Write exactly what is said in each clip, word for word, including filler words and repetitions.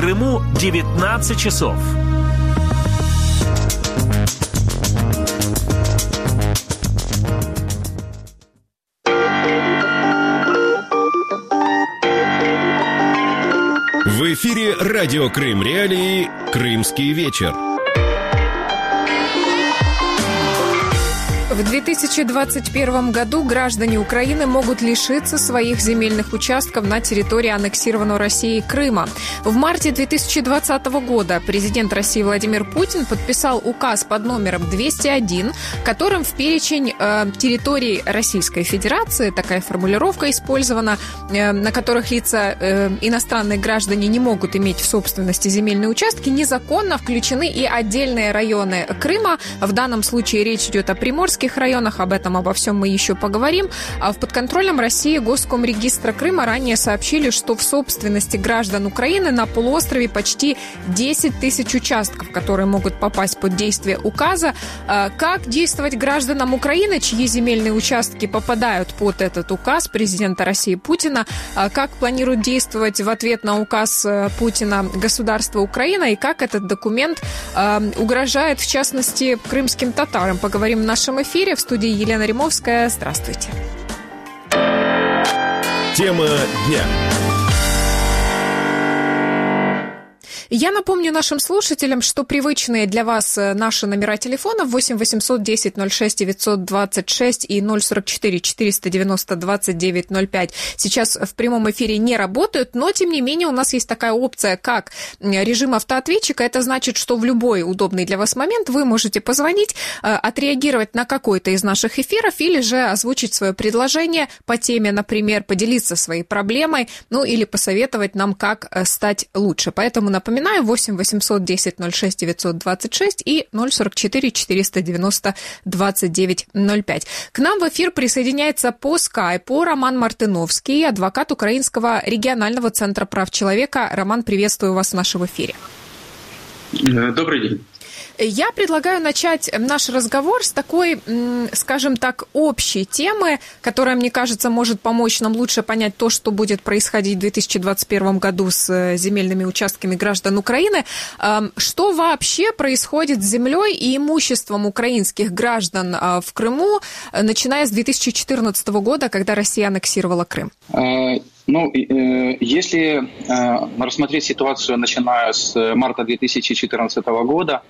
Крыму девятнадцать часов. В эфире радио Крым Реалии «Крымский вечер». В две тысячи двадцать первом году граждане Украины могут лишиться своих земельных участков на территории аннексированного Россией Крыма. В марте две тысячи двадцатого года президент России Владимир Путин подписал указ под номером двести один, которым в перечень э, территорий Российской Федерации, такая формулировка использована, э, на которых лица э, иностранные граждане не могут иметь в собственности земельные участки, незаконно включены и отдельные районы Крыма. В данном случае речь идет о Приморском районах, об этом, обо всем мы еще поговорим. А в подконтрольном России Госкомрегистра Крыма ранее сообщили, что в собственности граждан Украины на полуострове почти десять тысяч участков, которые могут попасть под действие указа. Как действовать гражданам Украины, чьи земельные участки попадают под этот указ президента России Путина? Как планирует действовать в ответ на указ Путина государство Украина? И как этот документ угрожает, в частности, крымским татарам? Поговорим в нашем эфире. В студии Елена Римовская. Здравствуйте. Тема дня. Я напомню нашим слушателям, что привычные для вас наши номера телефонов восемь восемьсот десять ноль шесть девятьсот двадцать шесть и ноль сорок четыре четыреста девяносто двадцать девять ноль пять сейчас в прямом эфире не работают, но тем не менее у нас есть такая опция, как режим автоответчика. Это значит, что в любой удобный для вас момент вы можете позвонить, отреагировать на какой-то из наших эфиров или же озвучить свое предложение по теме, например, поделиться своей проблемой, ну или посоветовать нам, как стать лучше. Поэтому напоминаю, восемь восемьсот десять ноль шесть девятьсот двадцать шесть и ноль сорок четыре четыреста девяносто двадцать девять ноль пять. К нам в эфир присоединяется по скайпу Роман Мартыновский, адвокат Украинского регионального центра прав человека. Роман, приветствую вас в нашем эфире. Добрый день. Я предлагаю начать наш разговор с такой, скажем так, общей темы, которая, мне кажется, может помочь нам лучше понять то, что будет происходить в две тысячи двадцать первом году с земельными участками граждан Украины. Что вообще происходит с землей и имуществом украинских граждан в Крыму, начиная с две тысячи четырнадцатого года, когда Россия аннексировала Крым? Ну, если рассмотреть ситуацию, начиная с марта две тысячи четырнадцатого года,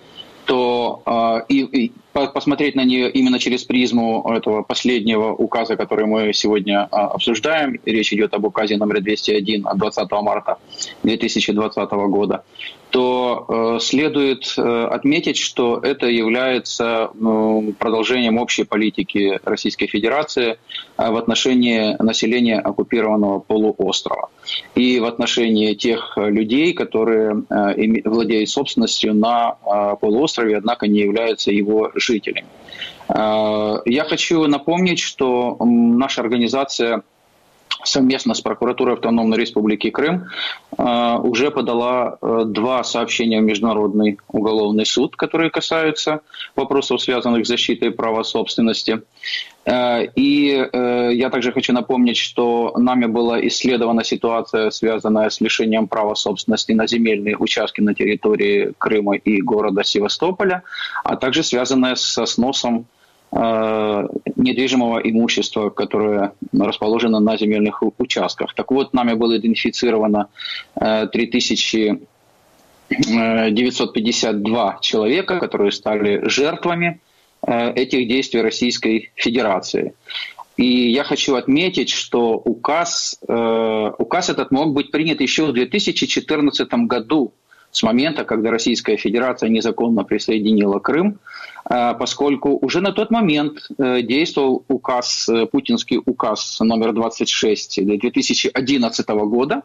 то и, и посмотреть на нее именно через призму этого последнего указа, который мы сегодня обсуждаем, речь идет об указе номер двести один от двадцатого марта две тысячи двадцатого года, то э, следует э, отметить, что это является э, продолжением общей политики Российской Федерации э, в отношении населения оккупированного полуострова и в отношении тех людей, которые э, владеют собственностью на э, полуострове, однако не являются его жителями. Э, я хочу напомнить, что э, наша организация совместно с прокуратурой Автономной Республики Крым э, уже подала э, два сообщения в Международный уголовный суд, которые касаются вопросов, связанных с защитой права собственности. Э, и э, я также хочу напомнить, что нами была исследована ситуация, связанная с лишением права собственности на земельные участки на территории Крыма и города Севастополя, а также связанная со сносом недвижимого имущества, которое расположено на земельных участках. Так вот, нами было идентифицировано три тысячи девятьсот пятьдесят два человека, которые стали жертвами этих действий Российской Федерации. И я хочу отметить, что указ, указ этот мог быть принят еще в две тысячи четырнадцатом году, с момента, когда Российская Федерация незаконно присоединила Крым, поскольку уже на тот момент действовал указ, путинский указ номер двадцать шесть две тысячи одиннадцатого года,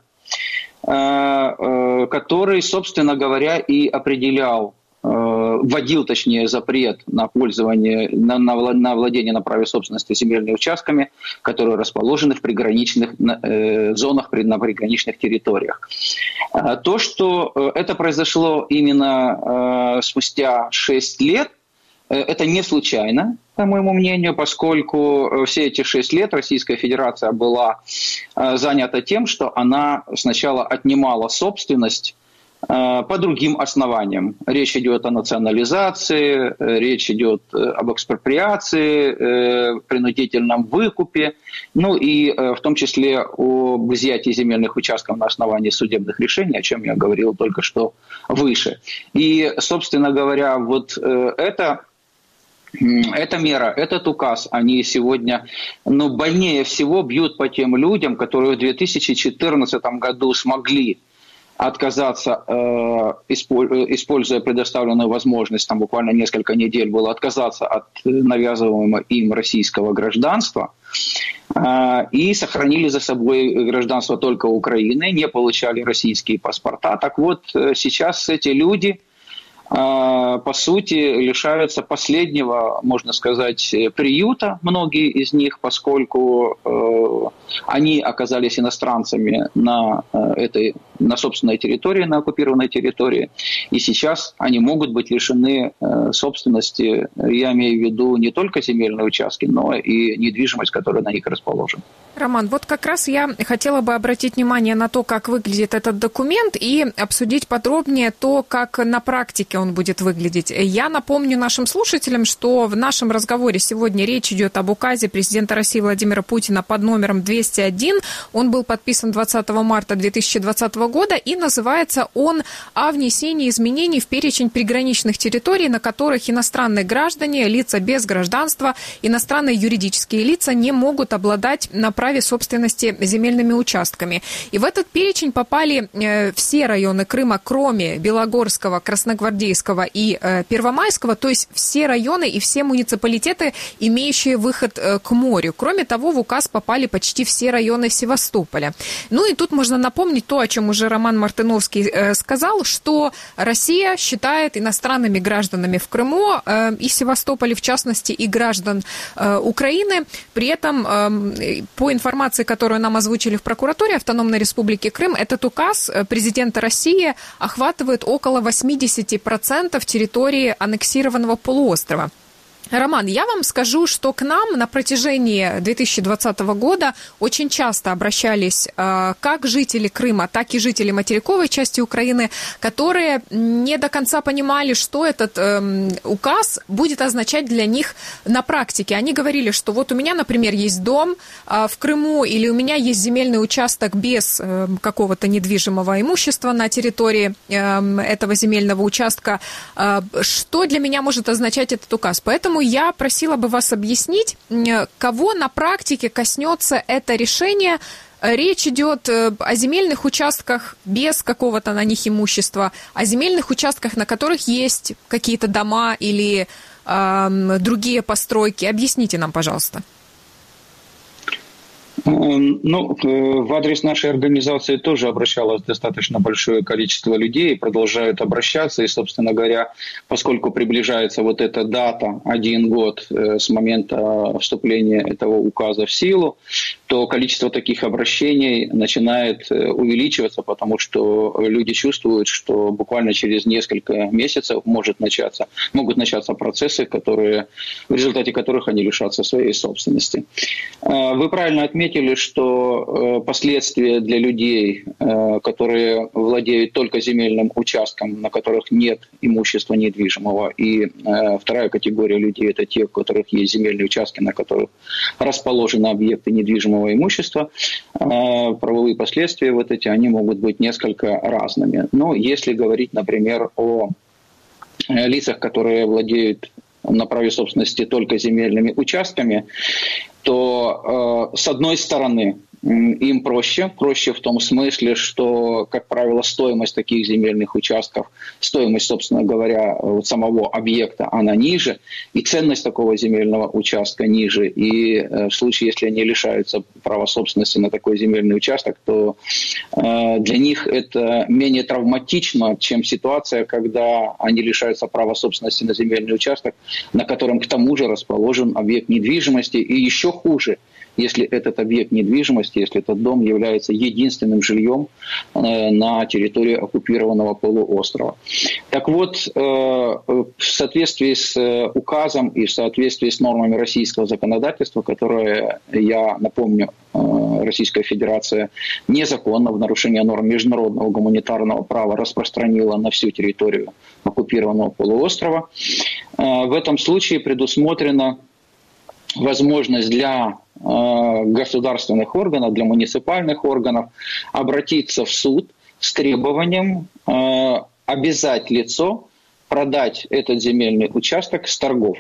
который, собственно говоря, и определял, вводил, точнее, запрет на пользование, на, на, на владение на праве собственности земельными участками, которые расположены в приграничных э, зонах, на приграничных территориях. То, что это произошло именно э, спустя шесть лет, э, это не случайно, по моему мнению, поскольку все эти шесть лет Российская Федерация была э, занята тем, что она сначала отнимала собственность по другим основаниям. Речь идет о национализации, речь идет об экспроприации, принудительном выкупе, ну и в том числе об изъятии земельных участков на основании судебных решений, о чем я говорил только что выше. И, собственно говоря, вот это... Эта мера, этот указ, они сегодня, ну, больнее всего бьют по тем людям, которые в две тысячи четырнадцатом году смогли отказаться, э, используя предоставленную возможность, там буквально несколько недель было отказаться от навязываемого им российского гражданства, э, и сохранили за собой гражданство только Украины, не получали российские паспорта. Так вот, сейчас эти люди, по сути, лишаются последнего, можно сказать, приюта, многие из них, поскольку э, они оказались иностранцами на этой, на собственной территории, на оккупированной территории, и сейчас они могут быть лишены э, собственности, я имею в виду не только земельные участки, но и недвижимость, которая на них расположена. Роман, вот как раз я хотела бы обратить внимание на то, как выглядит этот документ, и обсудить подробнее то, как на практике он будет выглядеть. Я напомню нашим слушателям, что в нашем разговоре сегодня речь идет об указе президента России Владимира Путина под номером двести один. Он был подписан двадцатого марта две тысячи двадцатого года, и называется он «О внесении изменений в перечень приграничных территорий, на которых иностранные граждане, лица без гражданства, иностранные юридические лица не могут обладать на праве собственности земельными участками». И в этот перечень попали все районы Крыма, кроме Белогорского, Красногвардейского и э, Первомайского, то есть все районы и все муниципалитеты, имеющие выход э, к морю. Кроме того, в указ попали почти все районы Севастополя. Ну и тут можно напомнить то, о чем уже Роман Мартыновский э, сказал, что Россия считает иностранными гражданами в Крыму э, и Севастополе, в частности, и граждан э, Украины. При этом, э, по информации, которую нам озвучили в прокуратуре Автономной Республики Крым, этот указ президента России охватывает около восемьдесят процентов территории аннексированного полуострова. Роман, я вам скажу, что к нам на протяжении две тысячи двадцатого года очень часто обращались э, как жители Крыма, так и жители материковой части Украины, которые не до конца понимали, что этот э, указ будет означать для них на практике. Они говорили, что вот у меня, например, есть дом э, в Крыму, или у меня есть земельный участок без э, какого-то недвижимого имущества на территории э, этого земельного участка. Э, что для меня может означать этот указ? Поэтому я просила бы вас объяснить, кого на практике коснется это решение. Речь идет о земельных участках без какого-то на них имущества, о земельных участках, на которых есть какие-то дома или э, другие постройки. Объясните нам, пожалуйста. Ну, в адрес нашей организации тоже обращалось достаточно большое количество людей, продолжают обращаться. И, собственно говоря, поскольку приближается вот эта дата, один год с момента вступления этого указа в силу, то количество таких обращений начинает увеличиваться, потому что люди чувствуют, что буквально через несколько месяцев может начаться, могут начаться процессы, которые, в результате которых они лишатся своей собственности. Вы правильно отметили, что последствия для людей, которые владеют только земельным участком, на которых нет имущества недвижимого, и вторая категория людей – это те, у которых есть земельные участки, на которых расположены объекты недвижимого имущества, правовые последствия вот эти, они могут быть несколько разными. Но если говорить, например, о лицах, которые владеют на праве собственности только земельными участками, то э, с одной стороны им проще, проще в том смысле, что, как правило, стоимость таких земельных участков, стоимость, собственно говоря, вот самого объекта, она ниже, и ценность такого земельного участка ниже. И э, в случае, если они лишаются права собственности на такой земельный участок, то э, для них это менее травматично, чем ситуация, когда они лишаются права собственности на земельный участок, на котором к тому же расположен объект недвижимости, и еще хуже, если этот объект недвижимости, если этот дом является единственным жильем на территории оккупированного полуострова. Так вот, в соответствии с указом и в соответствии с нормами российского законодательства, которое, я напомню, Российская Федерация незаконно в нарушение норм международного гуманитарного права распространила на всю территорию оккупированного полуострова, в этом случае предусмотрена возможность для государственных органов, для муниципальных органов обратиться в суд с требованием обязать лицо продать этот земельный участок с торгов.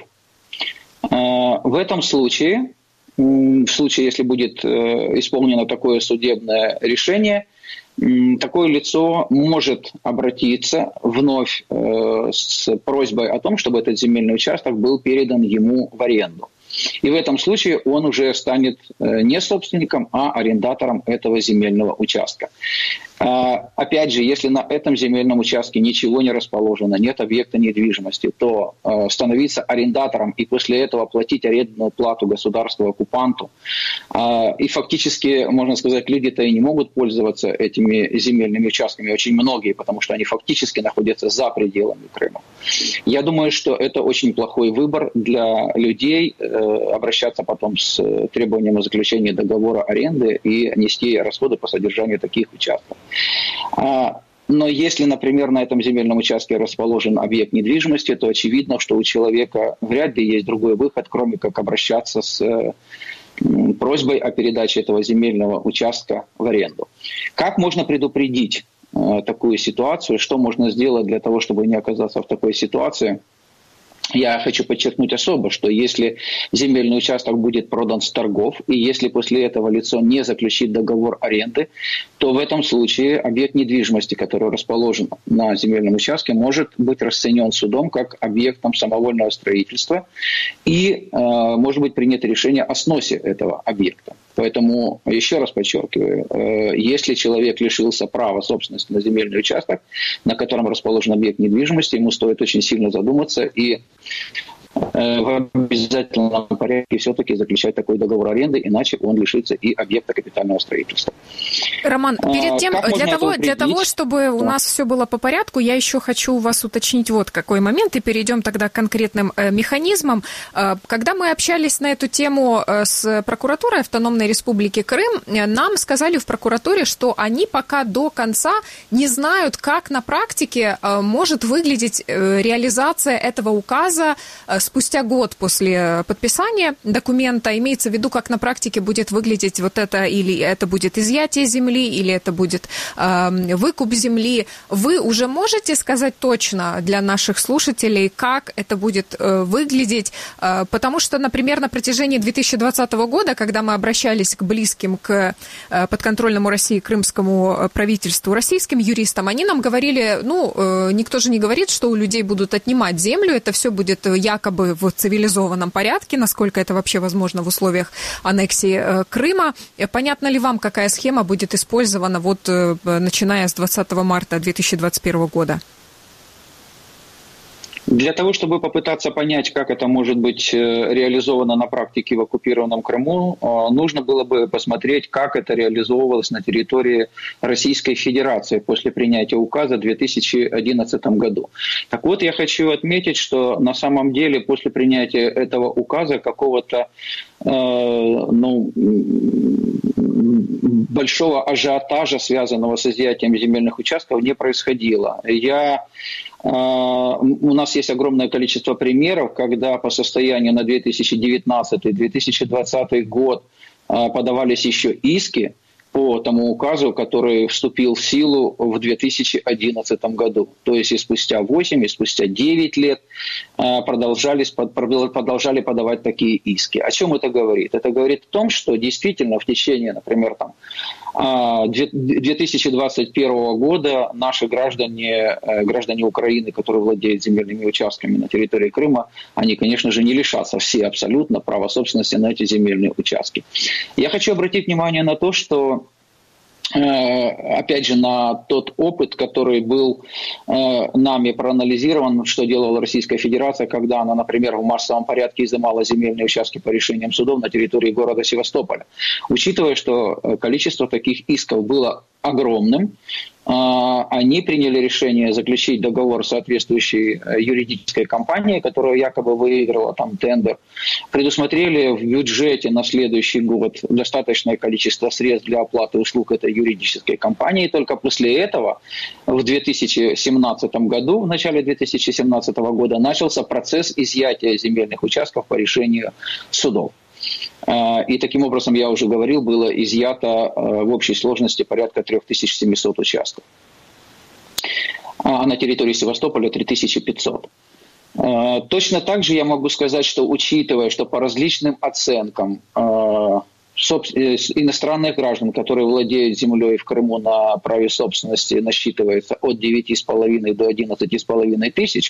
В этом случае, в случае, если будет исполнено такое судебное решение, такое лицо может обратиться вновь с просьбой о том, чтобы этот земельный участок был передан ему в аренду. И в этом случае он уже станет не собственником, а арендатором этого земельного участка. Опять же, если на этом земельном участке ничего не расположено, нет объекта недвижимости, то становиться арендатором и после этого платить арендную плату государству-оккупанту. И фактически, можно сказать, люди-то и не могут пользоваться этими земельными участками, очень многие, потому что они фактически находятся за пределами Крыма. Я думаю, что это очень плохой выбор для людей, обращаться потом с требованием о заключении договора аренды и нести расходы по содержанию таких участков. Но если, например, на этом земельном участке расположен объект недвижимости, то очевидно, что у человека вряд ли есть другой выход, кроме как обращаться с просьбой о передаче этого земельного участка в аренду. Как можно предупредить такую ситуацию? Что можно сделать для того, чтобы не оказаться в такой ситуации? Я хочу подчеркнуть особо, что если земельный участок будет продан с торгов, и если после этого лицо не заключит договор аренды, то в этом случае объект недвижимости, который расположен на земельном участке, может быть расценен судом как объектом самовольного строительства, и э, может быть принято решение о сносе этого объекта. Поэтому, еще раз подчеркиваю, э, если человек лишился права собственности на земельный участок, на котором расположен объект недвижимости, ему стоит очень сильно задуматься и в обязательном порядке все-таки заключать такой договор аренды, иначе он лишится и объекта капитального строительства. Роман, перед тем, для того, для того, чтобы у нас все было по порядку, я еще хочу у вас уточнить вот какой момент, и перейдем тогда к конкретным э, механизмам. Э, когда мы общались на эту тему э, с прокуратурой Автономной Республики Крым, э, нам сказали в прокуратуре, что они пока до конца не знают, как на практике э, может выглядеть э, реализация этого указа э, спустя год после подписания документа. Имеется в виду, как на практике будет выглядеть вот это, или это будет изъятие земли, или это будет э, выкуп земли. Вы уже можете сказать точно для наших слушателей, как это будет э, выглядеть? Э, потому что, например, на протяжении две тысячи двадцатого года, когда мы обращались к близким, к э, подконтрольному России крымскому правительству, российским юристам, они нам говорили, ну, э, никто же не говорит, что у людей будут отнимать землю, это все будет якобы в цивилизованном порядке, насколько это вообще возможно в условиях аннексии Крыма. Понятно ли вам, какая схема будет использована вот начиная с двадцатого марта две тысячи двадцать первого года? Для того, чтобы попытаться понять, как это может быть реализовано на практике в оккупированном Крыму, нужно было бы посмотреть, как это реализовывалось на территории Российской Федерации после принятия указа в две тысячи одиннадцатом году. Так вот, я хочу отметить, что на самом деле после принятия этого указа какого-то э, ну, большого ажиотажа, связанного с изъятием земельных участков, не происходило. Я У нас есть огромное количество примеров, когда по состоянию на две тысячи девятнадцатый — две тысячи двадцатый год подавались еще иски по тому указу, который вступил в силу в две тысячи одиннадцатом году. То есть и спустя восемь, и спустя девять лет продолжались, продолжали подавать такие иски. О чем это говорит? Это говорит о том, что действительно в течение, например, там, две тысячи двадцать первого года наши граждане, граждане Украины, которые владеют земельными участками на территории Крыма, они, конечно же, не лишатся все абсолютно права собственности на эти земельные участки. Я хочу обратить внимание на то, что опять же, на тот опыт, который был нами проанализирован, что делала Российская Федерация, когда она, например, в массовом порядке изымала земельные участки по решениям судов на территории города Севастополя. Учитывая, что количество таких исков было огромным, они приняли решение заключить договор с соответствующей юридической компанией, которая якобы выиграла там тендер, предусмотрели в бюджете на следующий год достаточное количество средств для оплаты услуг этой юридической компании. Только после этого в две тысячи семнадцатом году, в начале две тысячи семнадцатого года, начался процесс изъятия земельных участков по решению судов. И таким образом, я уже говорил, было изъято в общей сложности порядка три тысячи семьсот участков. А на территории Севастополя три тысячи пятьсот. Точно так же я могу сказать, что учитывая, что по различным оценкам иностранных граждан, которые владеют землей в Крыму на праве собственности, насчитывается от девяти с половиной до одиннадцати с половиной тысяч,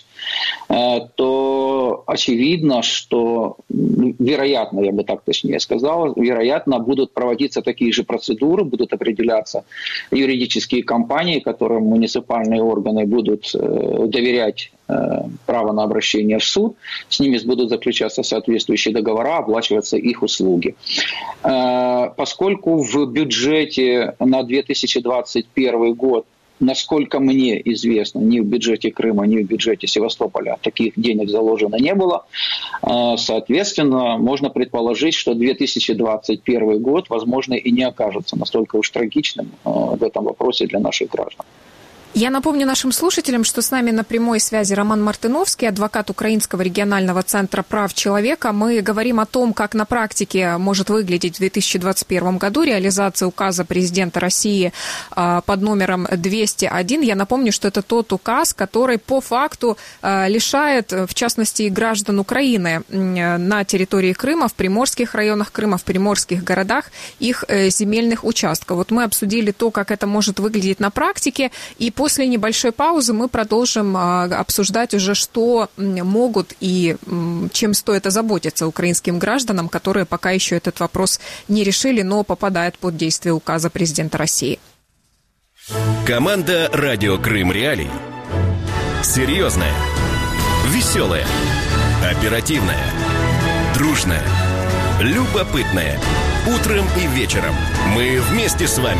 то очевидно, что, вероятно, я бы так точнее сказал, вероятно, будут проводиться такие же процедуры, будут определяться юридические компании, которым муниципальные органы будут доверять право на обращение в суд, с ними будут заключаться соответствующие договора, оплачиваться их услуги. Поскольку в бюджете на две тысячи двадцать первый год, насколько мне известно, ни в бюджете Крыма, ни в бюджете Севастополя таких денег заложено не было, соответственно, можно предположить, что две тысячи двадцать первый год, возможно, и не окажется настолько уж трагичным в этом вопросе для наших граждан. Я напомню нашим слушателям, что с нами на прямой связи Роман Мартыновский, адвокат Украинского регионального центра прав человека. Мы говорим о том, как на практике может выглядеть в две тысячи двадцать первом году реализация указа президента России под номером двести один. Я напомню, что это тот указ, который по факту лишает, в частности, граждан Украины на территории Крыма, в приморских районах Крыма, в приморских городах их земельных участков. Вот мы обсудили то, как это может выглядеть на практике, и по После небольшой паузы мы продолжим обсуждать уже, что могут и чем стоит озаботиться украинским гражданам, которые пока еще этот вопрос не решили, но попадают под действие указа президента России. Команда «Радио Крым Реалии». Серьезная, веселая, оперативная, дружная, любопытная. Утром и вечером мы вместе с вами.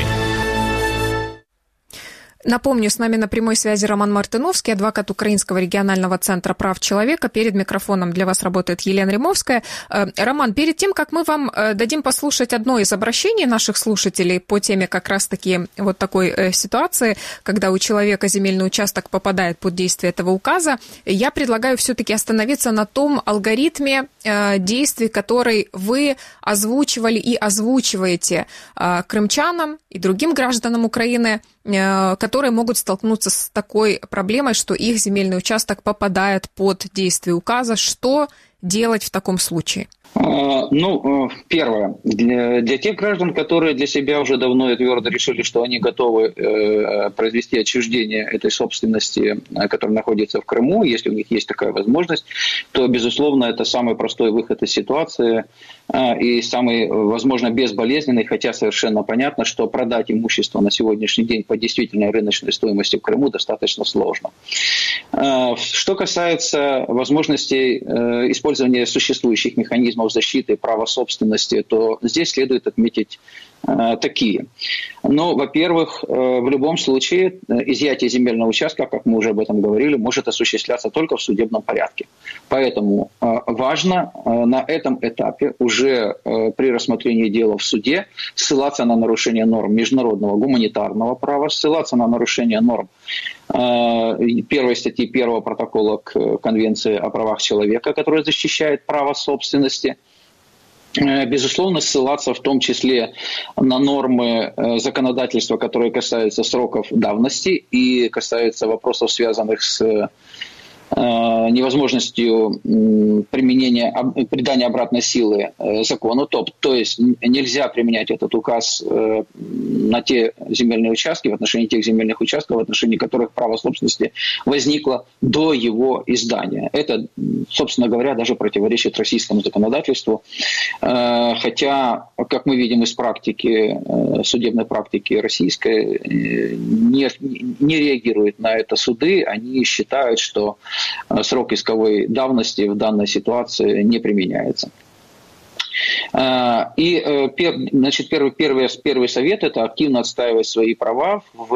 Напомню, с нами на прямой связи Роман Мартыновский, адвокат Украинского регионального центра прав человека. Перед микрофоном для вас работает Елена Римовская. Роман, перед тем, как мы вам дадим послушать одно из обращений наших слушателей по теме как раз-таки вот такой ситуации, когда у человека земельный участок попадает под действие этого указа, я предлагаю все-таки остановиться на том алгоритме действий, который вы озвучивали и озвучиваете крымчанам и другим гражданам Украины, которые могут столкнуться с такой проблемой, что их земельный участок попадает под действие указа. Что делать в таком случае? Ну, первое. Для, для тех граждан, которые для себя уже давно и твердо решили, что они готовы э, произвести отчуждение этой собственности, которая находится в Крыму, если у них есть такая возможность, то, безусловно, это самый простой выход из ситуации э, и самый, возможно, безболезненный, хотя совершенно понятно, что продать имущество на сегодняшний день по действительной рыночной стоимости в Крыму достаточно сложно. Э, что касается возможностей э, использования существующих механизмов защиты права собственности, то здесь следует отметить э, такие. Ну, во-первых, э, в любом случае изъятие земельного участка, как мы уже об этом говорили, может осуществляться только в судебном порядке. Поэтому э, важно э, на этом этапе уже э, при рассмотрении дела в суде ссылаться на нарушение норм международного гуманитарного права, ссылаться на нарушение норм э, первой статьи первого протокола к Конвенции о правах человека, которая защищает право собственности. Безусловно, ссылаться в том числе на нормы законодательства, которые касаются сроков давности и касаются вопросов, связанных с невозможностью применения, придания обратной силы закону, то, то есть нельзя применять этот указ на те земельные участки, в отношении тех земельных участков, в отношении которых право собственности возникло до его издания. Это, собственно говоря, даже противоречит российскому законодательству, хотя, как мы видим из практики, судебной практики российской, не, не реагируют на это суды, они считают, что срок исковой давности в данной ситуации не применяется. И значит, первый, первый, первый совет – это активно отстаивать свои права в,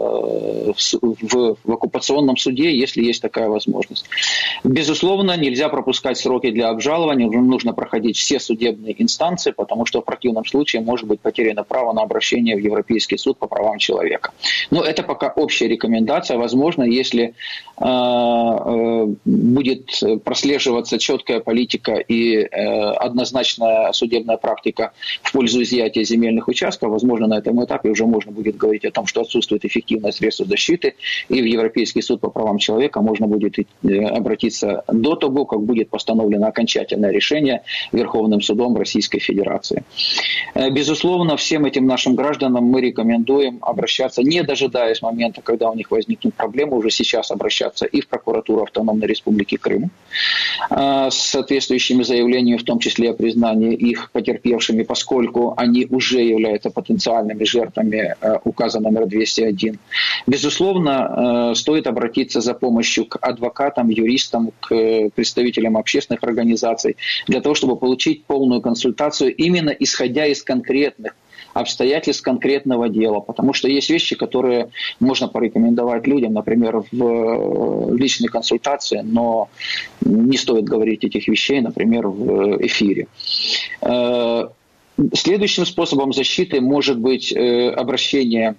в, в оккупационном суде, если есть такая возможность. Безусловно, нельзя пропускать сроки для обжалования, нужно проходить все судебные инстанции, потому что в противном случае может быть потеряно право на обращение в Европейский суд по правам человека. Но это пока общая рекомендация. Возможно, если э, будет прослеживаться четкая политика и э, однозначно судебная практика в пользу изъятия земельных участков, возможно, на этом этапе уже можно будет говорить о том, что отсутствует эффективное средство защиты, и в Европейский суд по правам человека можно будет обратиться до того, как будет постановлено окончательное решение Верховным судом Российской Федерации. Безусловно, всем этим нашим гражданам мы рекомендуем обращаться, не дожидаясь момента, когда у них возникнут проблемы, уже сейчас обращаться и в прокуратуру Автономной Республики Крым с соответствующими заявлениями, в том числе о признании их потерпевшими, поскольку они уже являются потенциальными жертвами указа номер двести один. Безусловно, стоит обратиться за помощью к адвокатам, юристам, к представителям общественных организаций для того, чтобы получить полную консультацию именно исходя из конкретных обстоятельств конкретного дела, потому что есть вещи, которые можно порекомендовать людям, например, в личной консультации, но не стоит говорить этих вещей, например, в эфире. Следующим способом защиты может быть обращение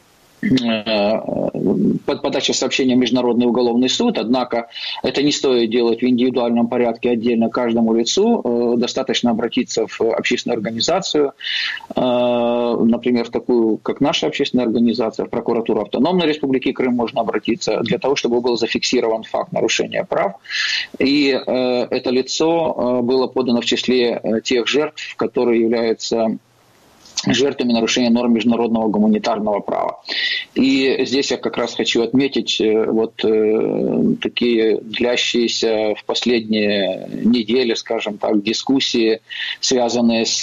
под подачей сообщения в Международный уголовный суд, однако это не стоит делать в индивидуальном порядке отдельно каждому лицу, достаточно обратиться в общественную организацию, например, в такую, как наша общественная организация, в прокуратуру Автономной Республики Крым можно обратиться для того, чтобы был зафиксирован факт нарушения прав, и это лицо было подано в числе тех жертв, которые являются жертвами нарушения норм международного гуманитарного права. И здесь я как раз хочу отметить вот э, такие длящиеся в последние недели, скажем так, дискуссии, связанные с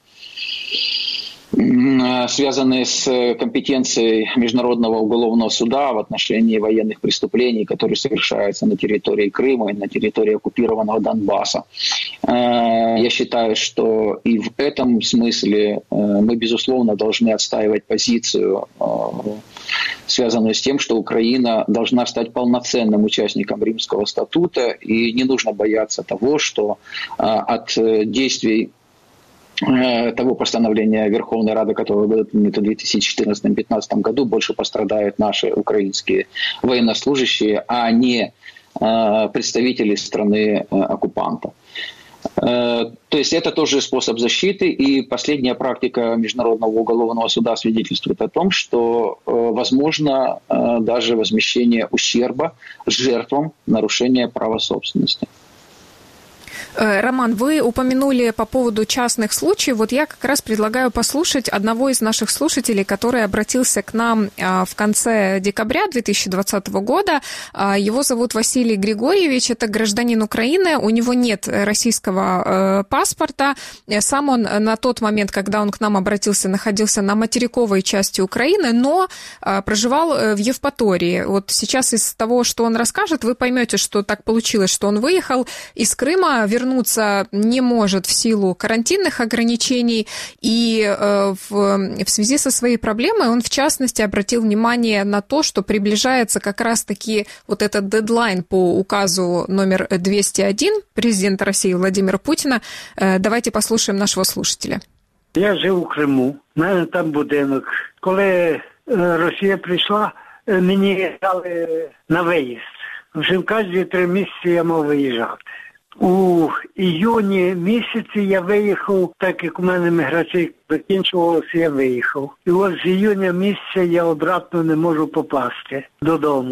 связанные с компетенцией Международного уголовного суда в отношении военных преступлений, которые совершаются на территории Крыма и на территории оккупированного Донбасса. Я считаю, что и в этом смысле мы, безусловно, должны отстаивать позицию, связанную с тем, что Украина должна стать полноценным участником Римского статута, и не нужно бояться того, что от действий того постановления Верховной Рады, которое было принято в две тысячи четырнадцатом — две тысячи пятнадцатом году, больше пострадают наши украинские военнослужащие, а не представители страны оккупанта. То есть это тоже способ защиты, и последняя практика Международного уголовного суда свидетельствует о том, что возможно даже возмещение ущерба жертвам нарушения права собственности. Роман, вы упомянули по поводу частных случаев. Вот я как раз предлагаю послушать одного из наших слушателей, который обратился к нам в конце декабря две тысячи двадцатого года. Его зовут Василий Григорьевич, это гражданин Украины, у него нет российского паспорта. Сам он на тот момент, когда он к нам обратился, находился на материковой части Украины, но проживал в Евпатории. Вот сейчас из того, что он расскажет, вы поймете, что так получилось, что он выехал из Крыма, вернулся вернуться не может в силу карантинных ограничений, и э, в, в связи со своей проблемой он, в частности, обратил внимание на то, что приближается как раз-таки вот этот дедлайн по указу номер двести один президента России Владимира Путіна. Э, давайте послушаем нашего слушателя. Я жив у Криму, в мене там будинок. Коли Росія прийшла, мені дали на виїзд. Вже в кожні три місяці я мав виїжджати. У іюні місяці я виїхав, так як у мене міграція закінчувалася, я виїхав. І от з іюня місяця я обратно не можу попасти додому.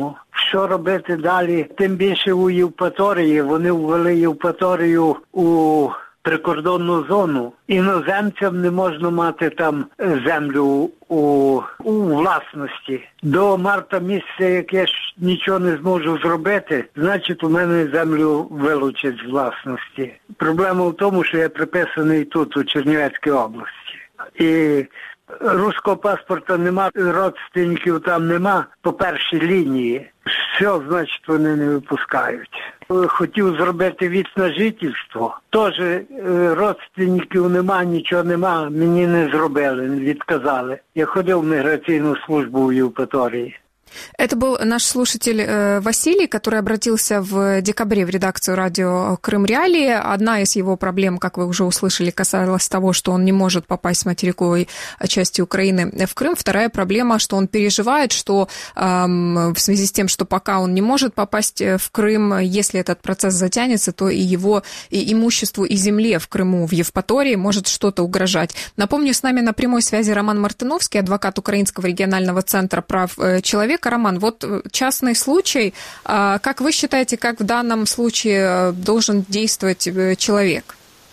що робити далі? Тим більше у Євпаторії. Вони ввели Євпаторію у прикордонну зону. Іноземцям не можна мати там землю у, у власності. До марта місяця, як я ж нічого не зможу зробити, значить у мене землю вилучать з власності. Проблема в тому, що я приписаний тут, у Чернівецькій області. І руського паспорта нема, родственників там нема по першій лінії. Все, значить, вони не випускають. Хотів зробити віз на жительство. Теж родственників нема, нічого нема, мені не зробили, відказали. Я ходив в міграційну службу у Євпаторії. Это был наш слушатель э, Василий, который обратился в декабре в редакцию радио «Крым Реалии». Одна из его проблем, как вы уже услышали, касалась того, что он не может попасть с материковой части Украины в Крым. Вторая проблема, что он переживает, что э, в связи с тем, что пока он не может попасть в Крым, если этот процесс затянется, то и его и имуществу, и земле в Крыму, в Евпатории может что-то угрожать. Напомню, с нами на прямой связи Роман Мартыновский, адвокат Украинского регионального центра прав человека. Роман, вот частный случай. Как вы считаете, как в данном случае должен действовать человек?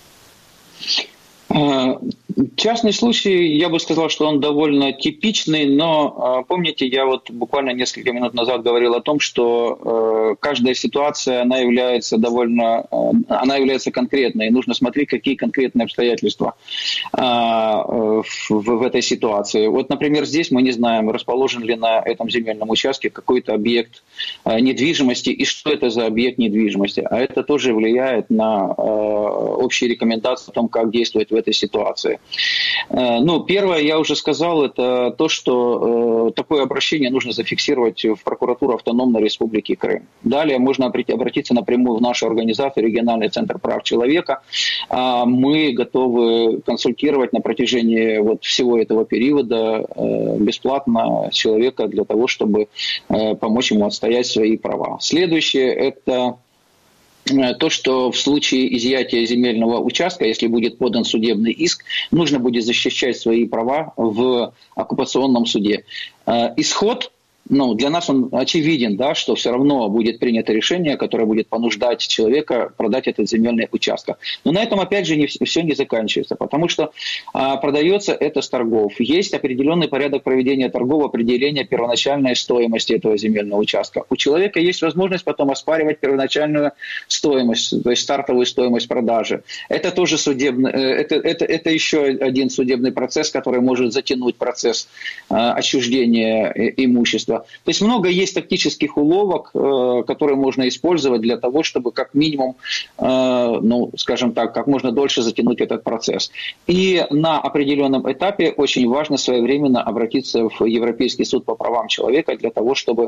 Частный случай, я бы сказал, что он довольно типичный, но помните, я вот буквально несколько минут назад говорил о том, что каждая ситуация, она является довольно, она является конкретной, и нужно смотреть, какие конкретные обстоятельства в, в этой ситуации. Вот, например, здесь мы не знаем, расположен ли на этом земельном участке какой-то объект недвижимости, и что это за объект недвижимости. А это тоже влияет на общие рекомендации о том, как действовать в этой ситуации. Ну, первое, я уже сказал, это то, что такое обращение нужно зафиксировать в прокуратуру Автономной Республики Крым. Далее можно обратиться напрямую в нашу организацию Региональный центр прав человека. Мы готовы консультировать на протяжении вот всего этого периода бесплатно человека для того, чтобы помочь ему отстоять свои права. Следующее – это то, что в случае изъятия земельного участка, если будет подан судебный иск, нужно будет защищать свои права в оккупационном суде. Исход, ну, для нас он очевиден, да, что все равно будет принято решение, которое будет понуждать человека продать этот земельный участок. Но на этом, опять же, не, все не заканчивается, потому что а, продается это с торгов. Есть определенный порядок проведения торгов, определения первоначальной стоимости этого земельного участка. У человека есть возможность потом оспаривать первоначальную стоимость, то есть стартовую стоимость продажи. Это тоже судебный, это, это, это еще один судебный процесс, который может затянуть процесс а, отчуждения имущества. То есть много есть тактических уловок, которые можно использовать для того, чтобы как минимум, ну, скажем так, как можно дольше затянуть этот процесс. И на определенном этапе очень важно своевременно обратиться в Европейский суд по правам человека для того, чтобы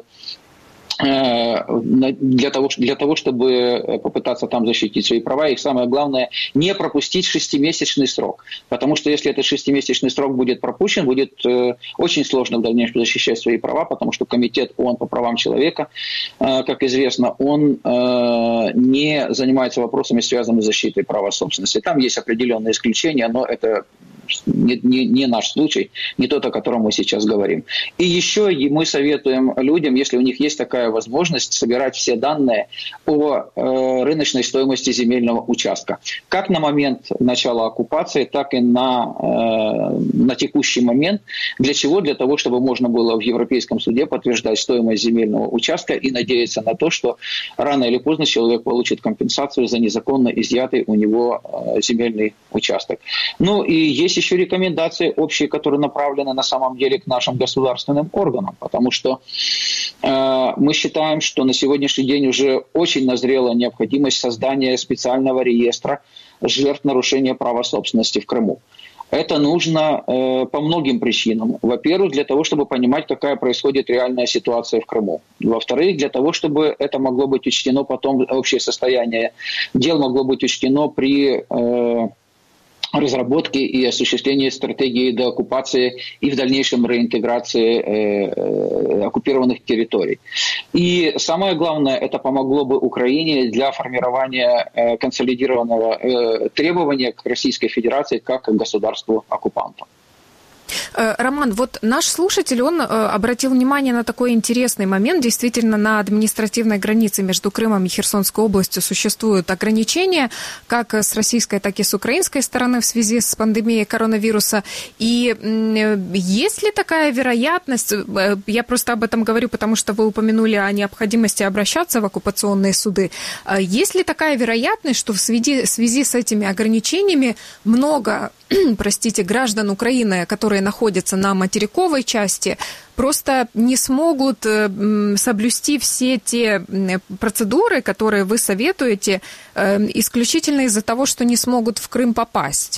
для того, для того, чтобы попытаться там защитить свои права. И самое главное, не пропустить шестимесячный срок. Потому что если этот шестимесячный срок будет пропущен, будет очень сложно в дальнейшем защищать свои права, потому что Комитет ООН по правам человека, как известно, он не занимается вопросами, связанными с защитой права собственности. Там есть определенные исключения, но это Не, не, не наш случай, не тот, о котором мы сейчас говорим. И еще мы советуем людям, если у них есть такая возможность, собирать все данные о э, рыночной стоимости земельного участка. Как на момент начала оккупации, так и на, э, на текущий момент. Для чего? Для того, чтобы можно было в Европейском суде подтверждать стоимость земельного участка и надеяться на то, что рано или поздно человек получит компенсацию за незаконно изъятый у него э, земельный участок. Ну и есть еще рекомендации общие, которые направлены на самом деле к нашим государственным органам, потому что э, мы считаем, что на сегодняшний день уже очень назрела необходимость создания специального реестра жертв нарушения права собственности в Крыму. Это нужно э, по многим причинам. Во-первых, для того, чтобы понимать, какая происходит реальная ситуация в Крыму. Во-вторых, для того, чтобы это могло быть учтено потом, общее состояние дел могло быть учтено при э, разработки и осуществления стратегии деоккупации и в дальнейшем реинтеграции э, оккупированных территорий. И самое главное, это помогло бы Украине для формирования э, консолидированного э, требования к Российской Федерации как к государству-оккупанту. Роман, вот наш слушатель, он обратил внимание на такой интересный момент. Действительно, на административной границе между Крымом и Херсонской областью существуют ограничения, как с российской, так и с украинской стороны в связи с пандемией коронавируса. И есть ли такая вероятность, я просто об этом говорю, потому что вы упомянули о необходимости обращаться в оккупационные суды, есть ли такая вероятность, что в связи, в связи с этими ограничениями много, простите, граждан Украины, которые находятся на материковой части, просто не смогут соблюсти все те процедуры, которые вы советуете, исключительно из-за того, что не смогут в Крым попасть?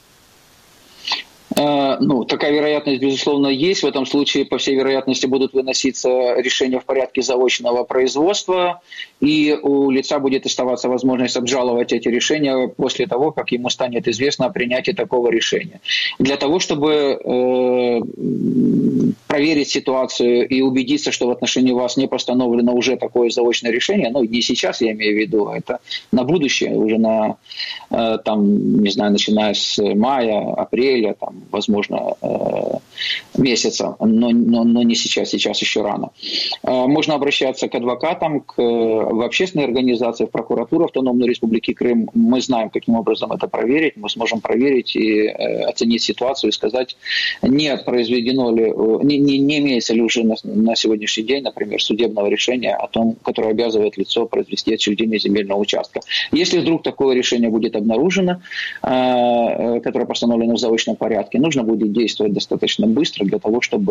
Ну, такая вероятность, безусловно, есть. В этом случае, по всей вероятности, будут выноситься решения в порядке заочного производства, и у лица будет оставаться возможность обжаловать эти решения после того, как ему станет известно о принятии такого решения. Для того, чтобы э, проверить ситуацию и убедиться, что в отношении вас не постановлено уже такое заочное решение, ну, не сейчас, я имею в виду, это на будущее, уже на, э, там, не знаю, начиная с мая, апреля, там, возможно, месяца, но, но, но не сейчас, сейчас еще рано. Можно обращаться к адвокатам, к, в общественные организации, в прокуратуру Автономной Республики Крым. Мы знаем, каким образом это проверить. Мы сможем проверить и оценить ситуацию и сказать, нет, произведено ли, не, не, не имеется ли уже на, на сегодняшний день, например, судебного решения о том, которое обязывает лицо произвести отчуждение земельного участка. Если вдруг такое решение будет обнаружено, которое постановлено в заочном порядке, нужно будет действовать достаточно быстро для того, чтобы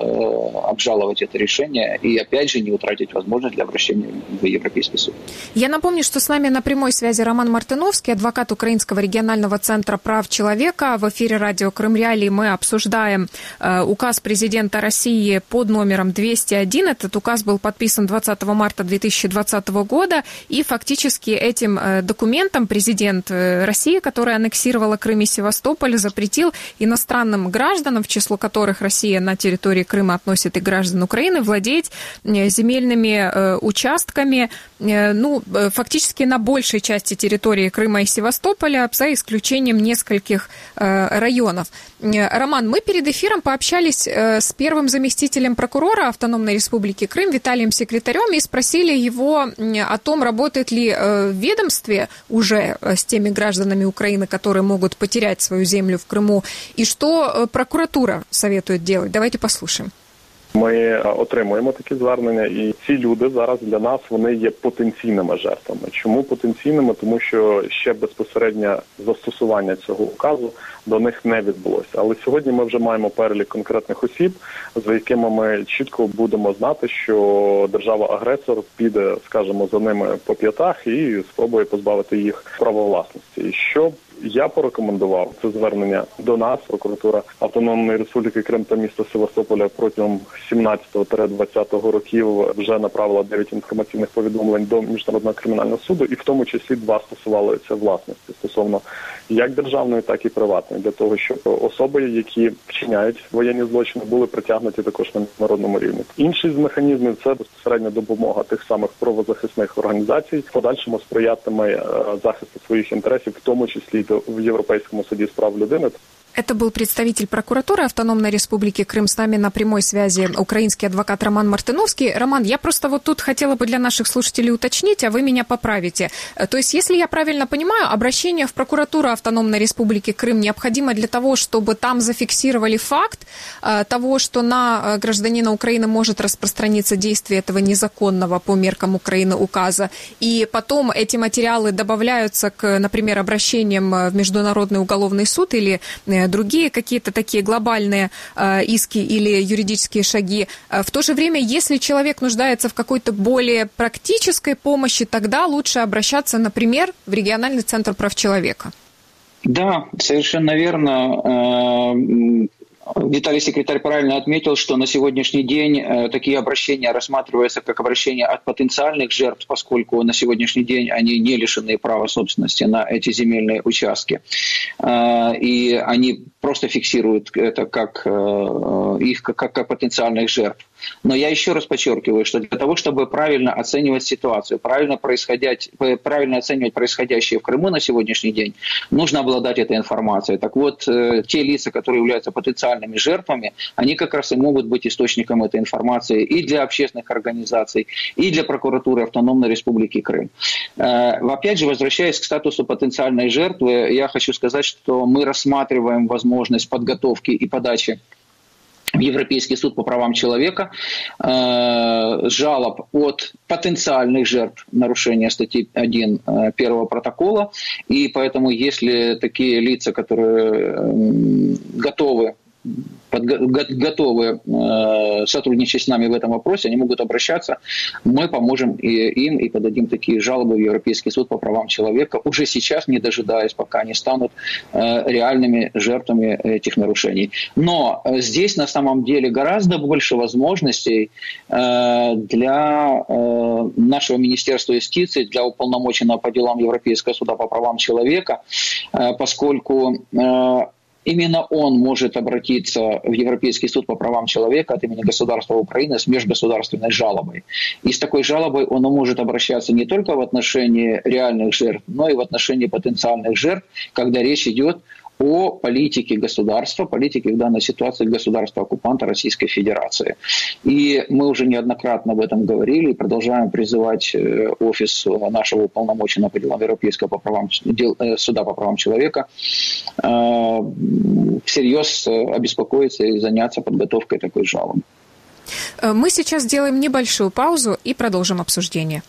э, обжаловать это решение и, опять же, не утратить возможность для обращения в Европейский суд. Я напомню, что с нами на прямой связи Роман Мартыновский, адвокат Украинского регионального центра прав человека. В эфире радио Крым Реалии мы обсуждаем э, указ президента России под номером двести один. Этот указ был подписан двадцатого марта две тысячи двадцатого года, и фактически этим э, документом президент э, России, который аннексировала Крым и Севастополь, запретил иностранным гражданам, в число которых Россия на территории Крыма относит и граждан Украины, владеть земельными э, участками, э, ну, фактически на большей части территории Крыма и Севастополя, за исключением нескольких э, районов. Роман, мы перед эфиром пообщались э, с первым заместителем прокурора Автономной Республики Крым Виталием Секретарем и спросили его о том, работает ли э, в ведомстве уже с теми гражданами Украины, которые могут потерять свою землю в Крыму, і що прокуратура советує делать. Давайте послухаємо. Ми отримуємо такі звернення, і ці люди зараз для нас, вони є потенційними жертвами. Чому потенційними? Тому що ще безпосереднє застосування цього указу до них не відбулося. Але сьогодні ми вже маємо перелік конкретних осіб, за якими ми чітко будемо знати, що держава-агресор піде, скажімо, за ними по п'ятах і спробує позбавити їх права власності. І що я порекомендував це звернення до нас, прокуратура Автономної Республіки Крим та міста Севастополя протягом сімнадцятого - двадцятого років вже направила дев'ять інформаційних повідомлень до Міжнародного кримінального суду, і в тому числі два стосувалися власності, стосовно як державної, так і приватної, для того, щоб особи, які вчиняють воєнні злочини, були притягнуті також на міжнародному рівні. Інший з механізмів – це безпосередня допомога тих самих правозахисних організацій, в подальшому сприятиме захисту своїх інтересів, в тому числі в Европейском суде прав людини. Это был представитель прокуратуры Автономной Республики Крым. С нами на прямой связи украинский адвокат Роман Мартыновский. Роман, я просто вот тут хотела бы для наших слушателей уточнить, а вы меня поправите. То есть, если я правильно понимаю, обращение в прокуратуру Автономной Республики Крым необходимо для того, чтобы там зафиксировали факт того, что на гражданина Украины может распространиться действие этого незаконного по меркам Украины указа. И потом эти материалы добавляются к, например, обращениям в Международный уголовный суд или другие какие-то такие глобальные э, иски или юридические шаги. В то же время, если человек нуждается в какой-то более практической помощи, тогда лучше обращаться, например, в региональный центр прав человека. Да, совершенно верно. Виталий Секретарь правильно отметил, что на сегодняшний день такие обращения рассматриваются как обращения от потенциальных жертв, поскольку на сегодняшний день они не лишены права собственности на эти земельные участки. И они просто фиксируют это как их как, как потенциальных жертв. Но я еще раз подчеркиваю, что для того, чтобы правильно оценивать ситуацию, правильно, происходять, правильно оценивать происходящее в Крыму на сегодняшний день, нужно обладать этой информацией. Так вот, те лица, которые являются потенциальными жертвами, они как раз и могут быть источником этой информации и для общественных организаций, и для прокуратуры Автономной Республики Крым. Опять же, возвращаясь к статусу потенциальной жертвы, я хочу сказать, что мы рассматриваем возможность подготовки и подачи в Европейский суд по правам человека э, жалоб от потенциальных жертв нарушения статьи один э, первого протокола. И поэтому, если такие лица, которые э, готовы готовы э, сотрудничать с нами в этом вопросе, они могут обращаться, мы поможем и им и подадим такие жалобы в Европейский суд по правам человека, уже сейчас, не дожидаясь, пока они станут э, реальными жертвами этих нарушений. Но э, здесь на самом деле гораздо больше возможностей э, для э, нашего Министерства юстиции, для уполномоченного по делам Европейского суда по правам человека, э, поскольку э, именно он может обратиться в Европейский суд по правам человека от имени государства Украины с межгосударственной жалобой. И с такой жалобой он может обращаться не только в отношении реальных жертв, но и в отношении потенциальных жертв, когда речь идет о политике государства, политике в данной ситуации государства-оккупанта Российской Федерации. И мы уже неоднократно об этом говорили и продолжаем призывать офис нашего уполномоченного по делам Европейского по правам, дел, суда по правам человека э, всерьез обеспокоиться и заняться подготовкой такой жалобы. Мы сейчас сделаем небольшую паузу и продолжим обсуждение.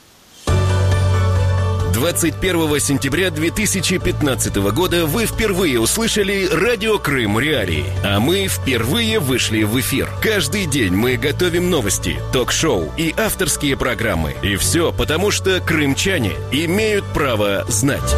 двадцать первого сентября две тысячи пятнадцатого года вы впервые услышали «Радио Крым Реалии», а мы впервые вышли в эфир. Каждый день мы готовим новости, ток-шоу и авторские программы. И все потому, что крымчане имеют право знать.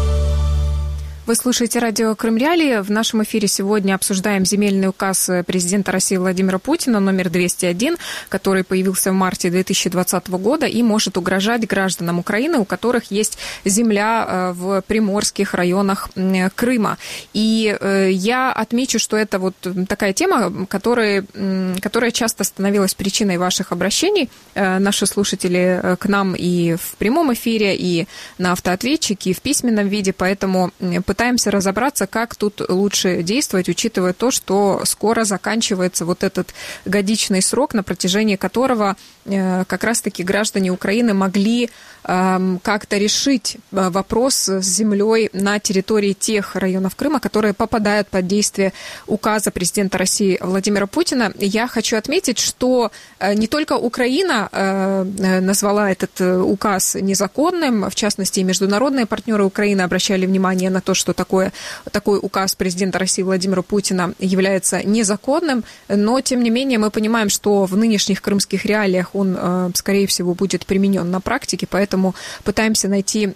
Вы слушаете радио «Крым Реалии». В нашем эфире сегодня обсуждаем земельный указ президента России Владимира Путина номер двести один, который появился в марте две тысячи двадцатого года и может угрожать гражданам Украины, у которых есть земля в приморских районах Крыма. И я отмечу, что это вот такая тема, которая, которая часто становилась причиной ваших обращений. Наши слушатели к нам и в прямом эфире, и на автоответчике, и в письменном виде, поэтому пытаемся разобраться, как тут лучше действовать, учитывая то, что скоро заканчивается вот этот годичный срок, на протяжении которого как раз-таки граждане Украины могли как-то решить вопрос с землей на территории тех районов Крыма, которые попадают под действие указа президента России Владимира Путина. Я хочу отметить, что не только Украина назвала этот указ незаконным, в частности, и международные партнеры Украины обращали внимание на то, что такое, такой указ президента России Владимира Путина является незаконным, но, тем не менее, мы понимаем, что в нынешних крымских реалиях он, скорее всего, будет применен на практике, поэтому пытаемся найти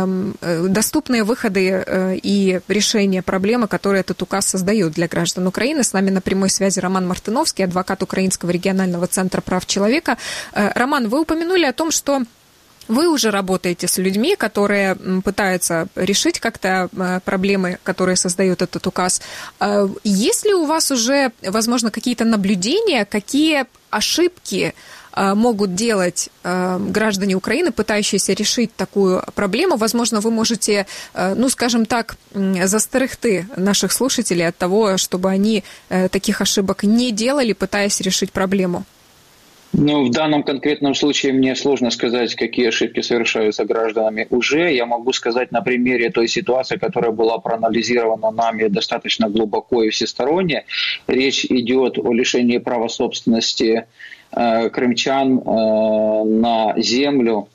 доступные выходы и решения проблемы, которые этот указ создает для граждан Украины. С нами на прямой связи Роман Мартыновский, адвокат Украинского регионального центра прав человека. Роман, вы упомянули о том, что вы уже работаете с людьми, которые пытаются решить как-то проблемы, которые создает этот указ. Есть ли у вас уже, возможно, какие-то наблюдения, какие ошибки могут делать граждане Украины, пытающиеся решить такую проблему? Возможно, вы можете, ну, скажем так, застерегти наших слушателей от того, чтобы они таких ошибок не делали, пытаясь решить проблему. Ну, в данном конкретном случае мне сложно сказать, какие ошибки совершаются гражданами уже. Я могу сказать на примере той ситуации, которая была проанализирована нами достаточно глубоко и всесторонне. Речь идет о лишении права собственности э, крымчан э, на землю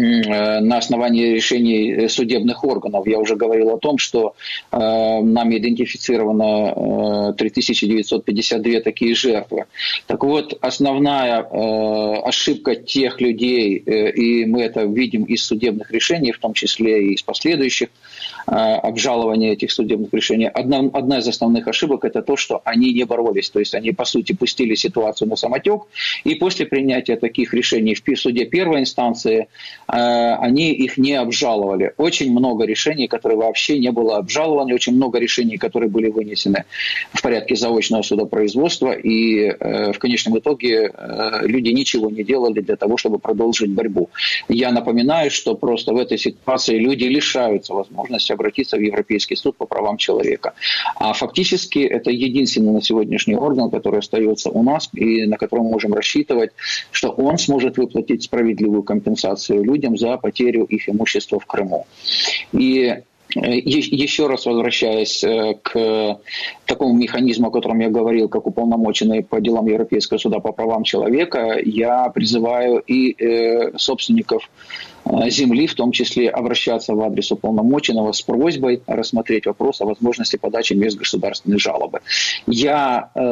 на основании решений судебных органов. Я уже говорил о том, что э, нами идентифицировано э, три тысячи девятьсот пятьдесят две такие жертвы. Так вот, основная э, ошибка тех людей, э, и мы это видим из судебных решений, в том числе и из последующих э, обжалований этих судебных решений, одна, одна из основных ошибок – это то, что они не боролись. То есть они, по сути, пустили ситуацию на самотек, и после принятия таких решений в суде первой инстанции они их не обжаловали. Очень много решений, которые вообще не было обжалованы, очень много решений, которые были вынесены в порядке заочного судопроизводства, и в конечном итоге люди ничего не делали для того, чтобы продолжить борьбу. Я напоминаю, что просто в этой ситуации люди лишаются возможности обратиться в Европейский суд по правам человека. А фактически это единственный на сегодняшний орган, который остается у нас и на котором мы можем рассчитывать, что он сможет выплатить справедливую компенсацию людям за потерю их имущества в Крыму. И еще раз возвращаясь к такому механизму, о котором я говорил, как уполномоченный по делам Европейского суда по правам человека, я призываю и собственников земли, в том числе обращаться в адрес уполномоченного с просьбой рассмотреть вопрос о возможности подачи межгосударственной жалобы. Я э,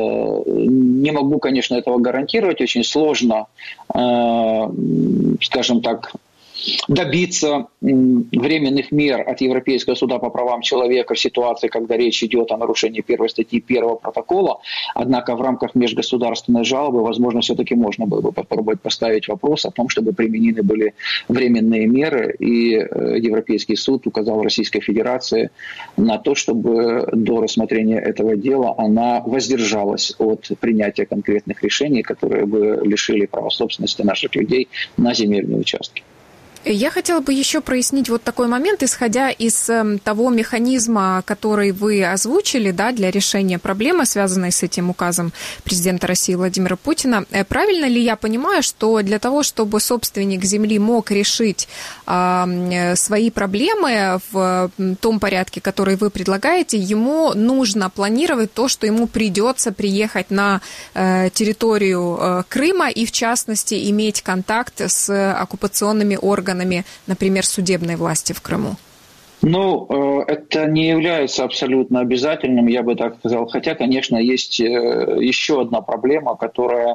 не могу, конечно, этого гарантировать, очень сложно, э, скажем так, добиться временных мер от Европейского суда по правам человека в ситуации, когда речь идет о нарушении первой статьи первого протокола. Однако в рамках межгосударственной жалобы, возможно, все-таки можно было бы попробовать поставить вопрос о том, чтобы применены были временные меры, и Европейский суд указал Российской Федерации на то, чтобы до рассмотрения этого дела она воздержалась от принятия конкретных решений, которые бы лишили права собственности наших людей на земельные участки. Я хотела бы еще прояснить вот такой момент, исходя из того механизма, который вы озвучили, да, для решения проблемы, связанной с этим указом президента России Владимира Путина. Правильно ли я понимаю, что для того, чтобы собственник земли мог решить э, свои проблемы в том порядке, который вы предлагаете, ему нужно планировать то, что ему придется приехать на э, территорию э, Крыма и, в частности, иметь контакт с оккупационными органами, например, судебной власти в Крыму? Ну, это не является абсолютно обязательным, я бы так сказал. Хотя, конечно, есть еще одна проблема, которая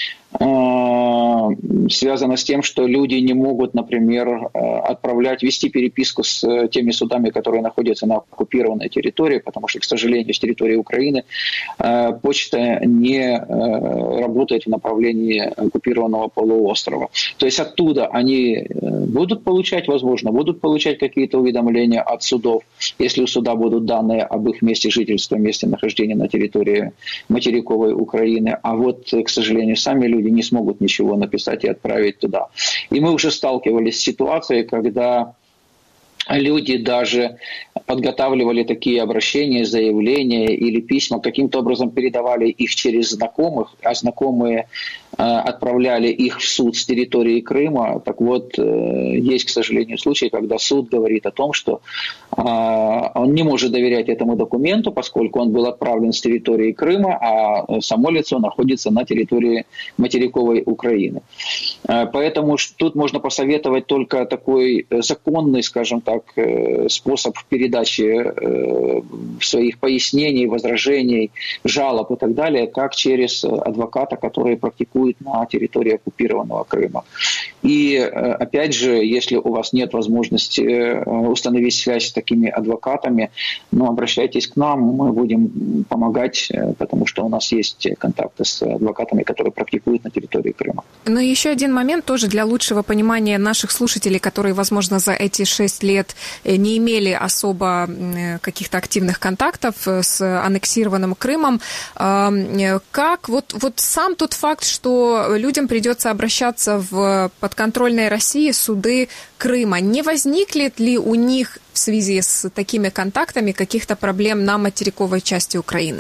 связано с тем, что люди не могут, например, отправлять, вести переписку с теми судами, которые находятся на оккупированной территории, потому что, к сожалению, с территории Украины почта не работает в направлении оккупированного полуострова. То есть оттуда они будут получать, возможно, будут получать какие-то уведомления от судов, если у суда будут данные об их месте жительства, месте нахождения на территории материковой Украины. А вот, к сожалению, сами люди не смогут ничего написать и отправить туда. И мы уже сталкивались с ситуацией, когда люди даже подготавливали такие обращения, заявления или письма, каким-то образом передавали их через знакомых, а знакомые э, отправляли их в суд с территории Крыма. Так вот, э, есть, к сожалению, случаи, когда суд говорит о том, что э, он не может доверять этому документу, поскольку он был отправлен с территории Крыма, а само лицо находится на территории материковой Украины. Э, поэтому тут можно посоветовать только такой законный, скажем так, способ передачи своих пояснений, возражений, жалоб и так далее, как через адвоката, который практикует на территории оккупированного Крыма. И опять же, если у вас нет возможности установить связь с такими адвокатами, ну, обращайтесь к нам, мы будем помогать, потому что у нас есть контакты с адвокатами, которые практикуют на территории Крыма. Ну и еще один момент тоже для лучшего понимания наших слушателей, которые, возможно, за эти шесть лет не имели особо каких-то активных контактов с аннексированным Крымом. Как вот, вот сам тот факт, что людям придется обращаться в подконтрольные России суды Крыма, не возникнет ли у них в связи с такими контактами каких-то проблем на материковой части Украины?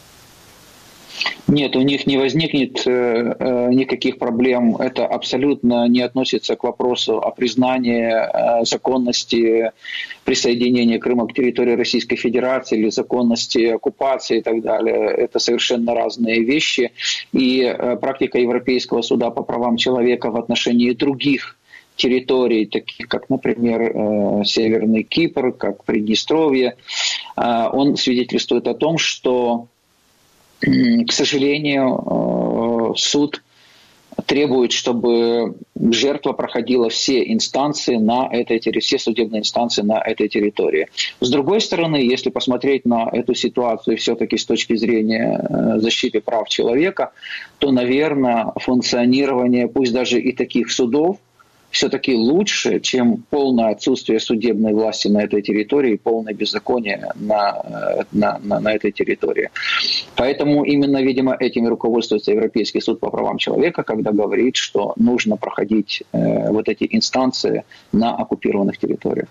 Нет, у них не возникнет э, никаких проблем. Это абсолютно не относится к вопросу о признании э, законности присоединения Крыма к территории Российской Федерации или законности оккупации и так далее. Это совершенно разные вещи. И э, практика Европейского суда по правам человека в отношении других территорий, таких как, например, э, Северный Кипр, как Приднестровье, э, он свидетельствует о том, что, к сожалению, суд требует, чтобы жертва проходила все инстанции на этой территории, все судебные инстанции на этой территории. С другой стороны, если посмотреть на эту ситуацию все-таки с точки зрения защиты прав человека, то, наверное, функционирование, пусть даже и таких судов, все-таки лучше, чем полное отсутствие судебной власти на этой территории, полное беззаконие на, на, на, на этой территории. Поэтому именно, видимо, этим руководствуется Европейский суд по правам человека, когда говорит, что нужно проходить э, вот эти инстанции на оккупированных территориях.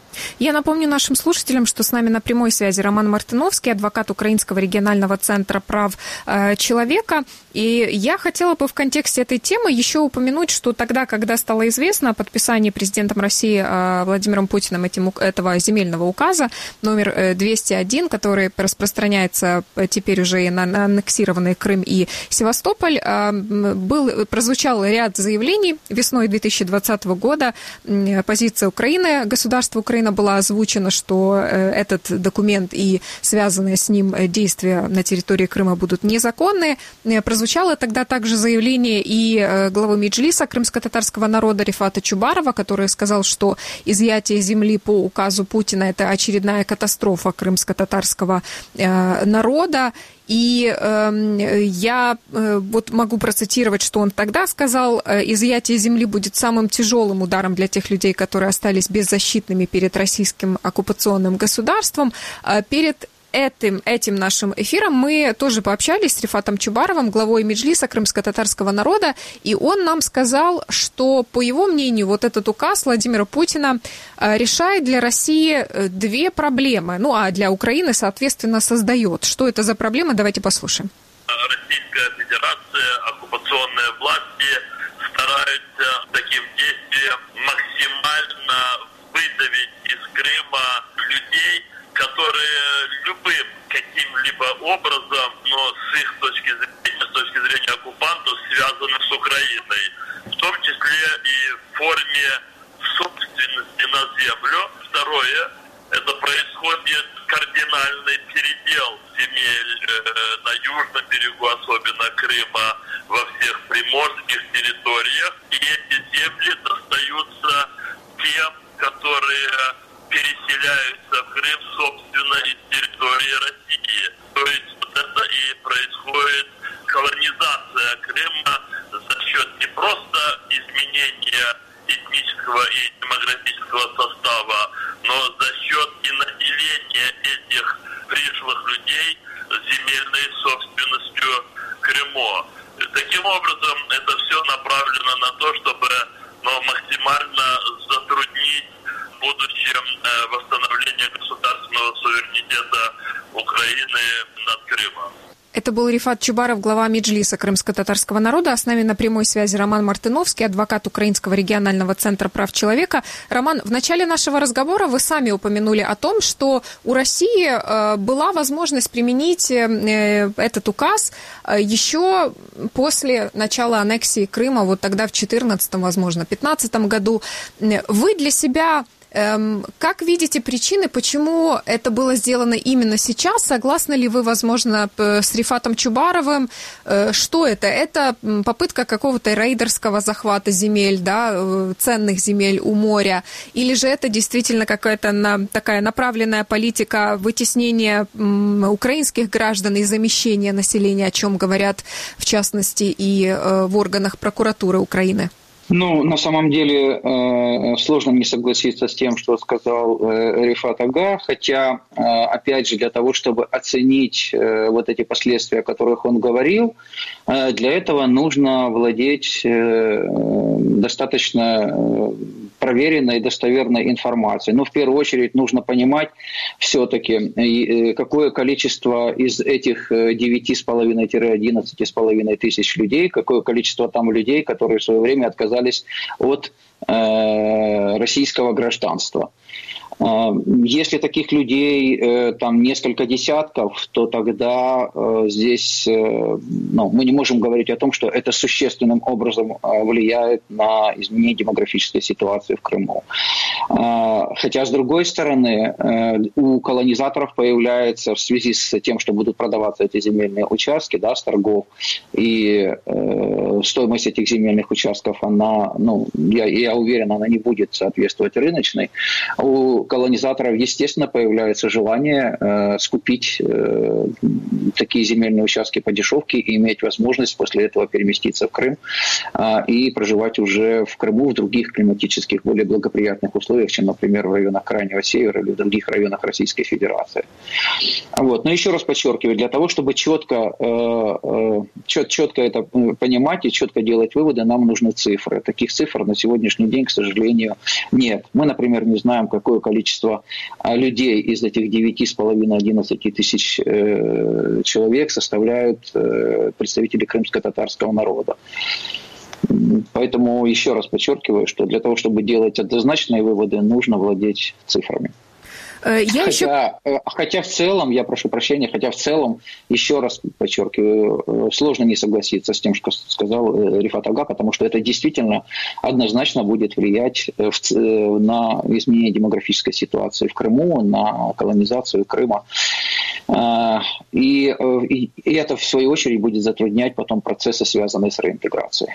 Я напомню нашим слушателям, что с нами на прямой связи Роман Мартиновский, адвокат Украинского регионального центра прав э, человека. И я хотела бы в контексте этой темы еще упомянуть, что тогда, когда стало известно о подписании президентом России э, Владимиром Путиным этим, этого земельного указа номер двести один, который распространяется теперь уже и на, на аннексированный Крым и Севастополь, э, был, прозвучал ряд заявлений. Весной две тысячи двадцатого года э, позиция Украины, государства Украины, была озвучена, что этот документ и связанные с ним действия на территории Крыма будут незаконные. Прозвучало тогда также заявление и главы Меджлиса крымско-татарского народа Рифата Чубарова, который сказал, что изъятие земли по указу Путина – это очередная катастрофа крымско-татарского народа. И э, я э, вот могу процитировать, что он тогда сказал: изъятие земли будет самым тяжелым ударом для тех людей, которые остались беззащитными перед российским оккупационным государством. Э, перед Этим, этим нашим эфиром мы тоже пообщались с Рифатом Чубаровым, главой Меджлиса крымско-татарского народа, и он нам сказал, что, по его мнению, вот этот указ Владимира Путина решает для России две проблемы, ну а для Украины, соответственно, создает. Что это за проблемы? Давайте послушаем. Российская Федерация, оккупационные власти стараются таким действием максимально выдавить из Крыма людей, которые любым каким-либо образом, но с их точки зрения, с точки зрения оккупантов, связаны с Украиной, в том числе и в форме собственности на землю. Второе, это происходит кардинальный передел земель э, на южном берегу, особенно Крыма, во всех приморских территориях, и эти земли достаются тем, которые переселяются в Крым, собственно, из территории России. То есть вот это и происходит колонизация Крыма за счет не просто изменения этнического и демографического состава, но за счет и наделения этих пришлых людей земельной собственностью Крыма. Таким образом, это все направлено на то, чтобы ну, максимально затруднить в будущем восстановление государственного суверенитета Украины над Крымом. Это был Рифат Чубаров, глава Меджлиса крымско-татарского народа. А с нами на прямой связи Роман Мартиновский, адвокат Украинского регионального центра прав человека. Роман, в начале нашего разговора вы сами упомянули о том, что у России была возможность применить этот указ еще после начала аннексии Крыма, вот тогда в две тысячи четырнадцатом, возможно, две тысячи пятнадцатом году. Вы для себя как видите причины, почему это было сделано именно сейчас? Согласны ли вы, возможно, с Рифатом Чубаровым? Что это? Это попытка какого-то рейдерского захвата земель, да, ценных земель у моря? Или же это действительно какая-то на, такая направленная политика вытеснения украинских граждан и замещения населения, о чем говорят, в частности, и в органах прокуратуры Украины? Ну, на самом деле, э, сложно не согласиться с тем, что сказал э, Рифат Ага, хотя, э, опять же, для того, чтобы оценить э, вот эти последствия, о которых он говорил, э, для этого нужно владеть э, достаточно э, проверенной и достоверной информацией. Но в первую очередь нужно понимать все-таки, э, какое количество из этих девяти с половиной - одиннадцати с половиной тысяч людей, какое количество там людей, которые в свое время отказались от э, российского гражданства. Если таких людей там несколько десятков, то тогда здесь ну, мы не можем говорить о том, что это существенным образом влияет на изменение демографической ситуации в Крыму. Хотя, с другой стороны, у колонизаторов появляется в связи с тем, что будут продаваться эти земельные участки, да, с торгов, и стоимость этих земельных участков, она, ну, я, я уверен, она не будет соответствовать рыночной. У колонизаторов, естественно, появляется желание э, скупить э, такие земельные участки по дешевке и иметь возможность после этого переместиться в Крым э, и проживать уже в Крыму в других климатических, более благоприятных условиях, чем, например, в районах Крайнего Севера или в других районах Российской Федерации. Вот. Но еще раз подчеркиваю, для того, чтобы четко, э, э, чет, четко это понимать и четко делать выводы, нам нужны цифры. Таких цифр на сегодняшний день, к сожалению, нет. Мы, например, не знаем, какое количество людей из этих девяти с половиной - одиннадцати тысяч э, человек составляют э, представители крымско-татарского народа. Поэтому еще раз подчеркиваю, что для того, чтобы делать однозначные выводы, нужно владеть цифрами. Я хотя, еще... хотя в целом, я прошу прощения, хотя в целом, еще раз подчеркиваю, сложно не согласиться с тем, что сказал Рифат Ага, потому что это действительно однозначно будет влиять на изменение демографической ситуации в Крыму, на колонизацию Крыма. И, и это, в свою очередь, будет затруднять потом процессы, связанные с реинтеграцией.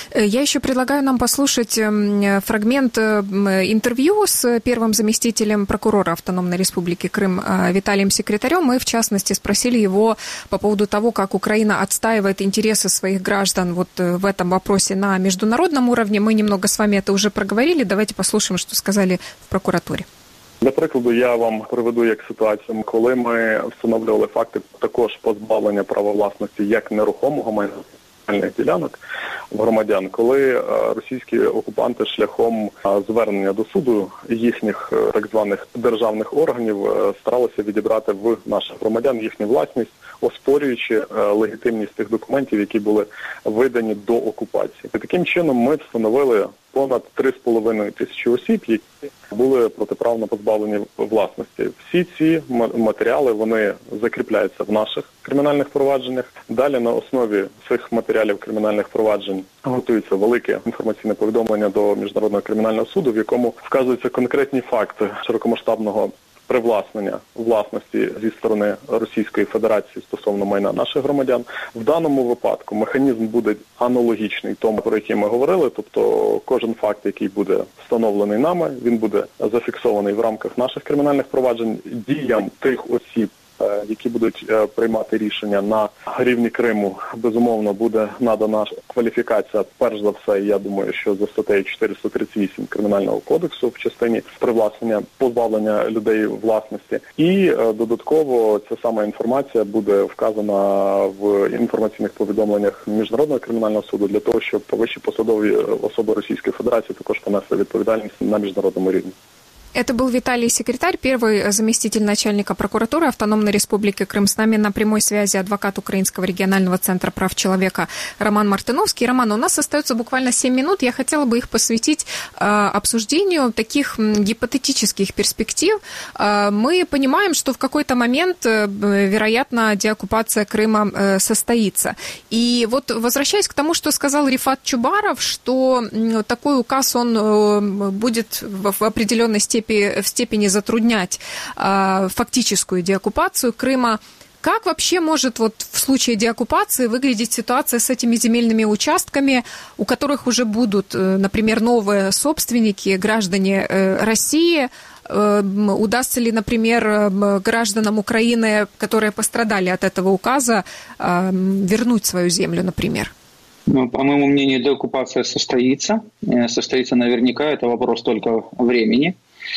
Я еще предлагаю нам послушать фрагмент интервью с первым заместителем прокурора Автономной Республики Крым Виталием Секретарем. Мы, в частности, спросили его по поводу того, как Украина отстаивает интересы своих граждан вот в этом вопросе на международном уровне. Мы немного с вами это уже проговорили. Давайте послушаем, что сказали в прокуратуре. Для прикладу, я вам приведу як ситуацію, коли ми встановлювали факти також позбавлення права власності як нерухомого майна ділянок в громадян, коли російські окупанти шляхом звернення до суду їхніх так званих державних органів старалися відібрати в наших громадян їхню власність, оспорюючи легітимність тих документів, які були видані до окупації. І таким чином ми встановили понад три з половиною тисячі осіб, які були протиправно позбавлені власності. Всі ці матеріали, вони закріпляються в наших кримінальних провадженнях. Далі на основі цих матеріалів кримінальних проваджень готується велике інформаційне повідомлення до Міжнародного кримінального суду, в якому вказуються конкретні факти широкомасштабного привласнення власності зі сторони Російської Федерації стосовно майна наших громадян. В даному випадку механізм буде аналогічний тому, про який ми говорили, тобто кожен факт, який буде встановлений нами, він буде зафіксований в рамках наших кримінальних проваджень діям тих осіб, які будуть приймати рішення на рівні Криму. Безумовно, буде надана кваліфікація, перш за все, я думаю, що за статтею чотириста тридцять вісім Кримінального кодексу в частині привласнення, позбавлення людей власності. І додатково ця сама інформація буде вказана в інформаційних повідомленнях Міжнародного кримінального суду для того, щоб вищі посадові особи Російської Федерації також понесли відповідальність на міжнародному рівні. Это был Виталий Секретарь, первый заместитель начальника прокуратуры Автономной Республики Крым. С нами на прямой связи адвокат Украинского регионального центра прав человека Роман Мартыновский. Роман, у нас остается буквально семь минут. Я хотела бы их посвятить э, обсуждению таких гипотетических перспектив. Э, мы понимаем, что в какой-то момент, э, вероятно, деоккупация Крыма э, состоится. И вот возвращаясь к тому, что сказал Рифат Чубаров, что э, такой указ, он э, будет в, в определенной степени в степени затруднять э, фактическую деоккупацию Крыма. Как вообще может вот в случае деоккупации выглядеть ситуация с этими земельными участками, у которых уже будут, например, новые собственники, граждане э, России? Э, удастся ли, например, гражданам Украины, которые пострадали от этого указа, э, вернуть свою землю, например? Ну, по моему мнению, деоккупация состоится. Состоится наверняка, это вопрос только времени.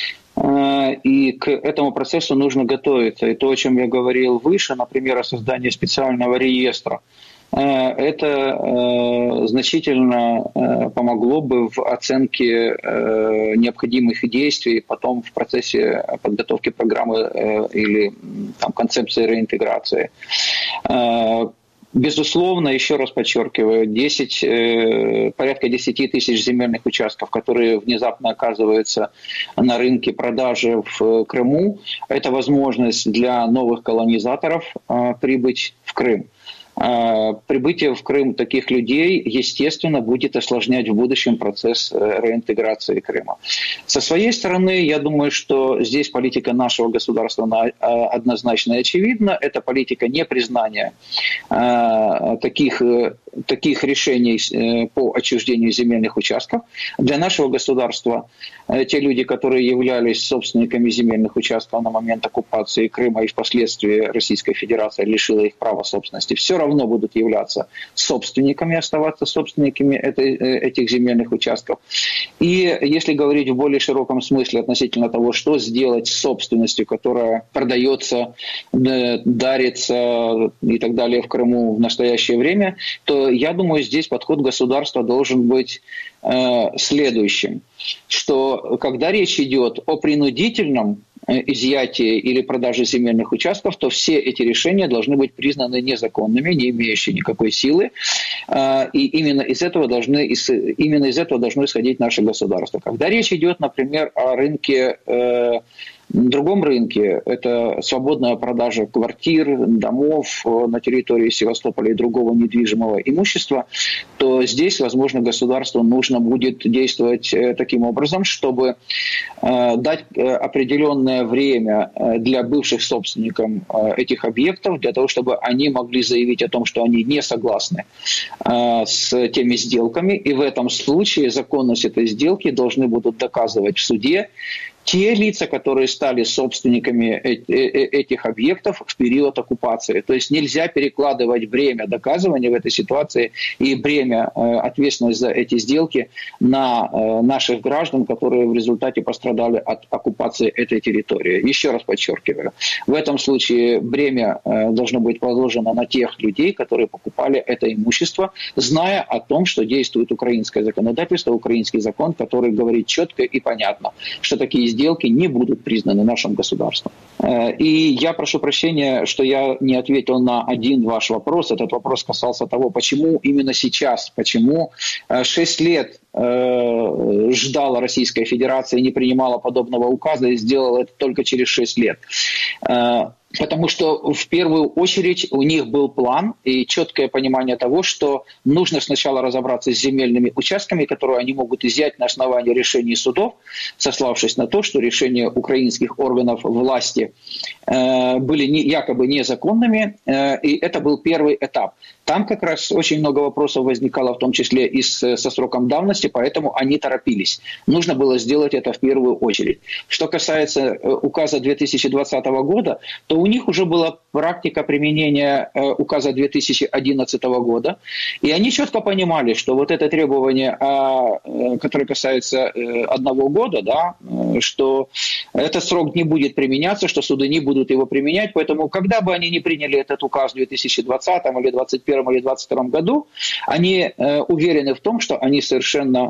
И к этому процессу нужно готовиться. И то, о чем я говорил выше, например, о создании специального реестра, это значительно помогло бы в оценке необходимых действий потом в процессе подготовки программы или там, концепции реинтеграции. Безусловно, еще раз подчеркиваю, десять, э, порядка десять тысяч земельных участков, которые внезапно оказываются на рынке продажи в Крыму, это возможность для новых колонизаторов э, прибыть в Крым. прибытие в Крым таких людей, естественно, будет осложнять в будущем процесс реинтеграции Крыма. Со своей стороны, я думаю, что здесь политика нашего государства однозначно и очевидна. Это политика непризнания таких, таких решений по отчуждению земельных участков. Для нашего государства те люди, которые являлись собственниками земельных участков на момент оккупации Крыма и впоследствии Российская Федерация лишила их права собственности, все равно будут являться собственниками, оставаться собственниками этой, этих земельных участков. И если говорить в более широком смысле относительно того, что сделать с собственностью, которая продается, дарится и так далее в Крыму в настоящее время, то я думаю, здесь подход государства должен быть э, следующим, что когда речь идет о принудительном изъятии или продаже земельных участков, то все эти решения должны быть признаны незаконными, не имеющими никакой силы, и именно из этого должны, именно из этого должно исходить наше государство. Когда речь идет, например, о рынке, другом рынке, это свободная продажа квартир, домов на территории Севастополя и другого недвижимого имущества, то здесь, возможно, государству нужно будет действовать таким образом, чтобы дать определенное время для бывших собственников этих объектов, для того, чтобы они могли заявить о том, что они не согласны с теми сделками, и в этом случае законность этой сделки должны будут доказывать в суде те лица, которые стали собственниками этих объектов в период оккупации. То есть нельзя перекладывать бремя доказывания в этой ситуации и бремя ответственности за эти сделки на наших граждан, которые в результате пострадали от оккупации этой территории. Еще раз подчеркиваю, в этом случае бремя должно быть возложено на тех людей, которые покупали это имущество, зная о том, что действует украинское законодательство, украинский закон, который говорит четко и понятно, что такие сделки не будут признаны нашим государством. И я прошу прощения, что я не ответил на один ваш вопрос. Этот вопрос касался того, почему именно сейчас, почему шесть лет ждала Российская Федерация и не принимала подобного указа и сделала это только через шесть лет. Потому что в первую очередь у них был план и четкое понимание того, что нужно сначала разобраться с земельными участками, которые они могут изъять на основании решений судов, сославшись на то, что решения украинских органов власти э, были не, якобы незаконными, э, и это был первый этап. Там как раз очень много вопросов возникало, в том числе и с, со сроком давности, поэтому они торопились. Нужно было сделать это в первую очередь. Что касается указа две тысячи двадцатого года, то у них уже была практика применения указа две тысячи одиннадцатого года, и они четко понимали, что вот это требование, которое касается одного года, да, что этот срок не будет применяться, что суды не будут его применять, поэтому когда бы они не приняли этот указ в две тысячи двадцатом или двадцать первом или двадцать втором году, они э, уверены в том, что они совершенно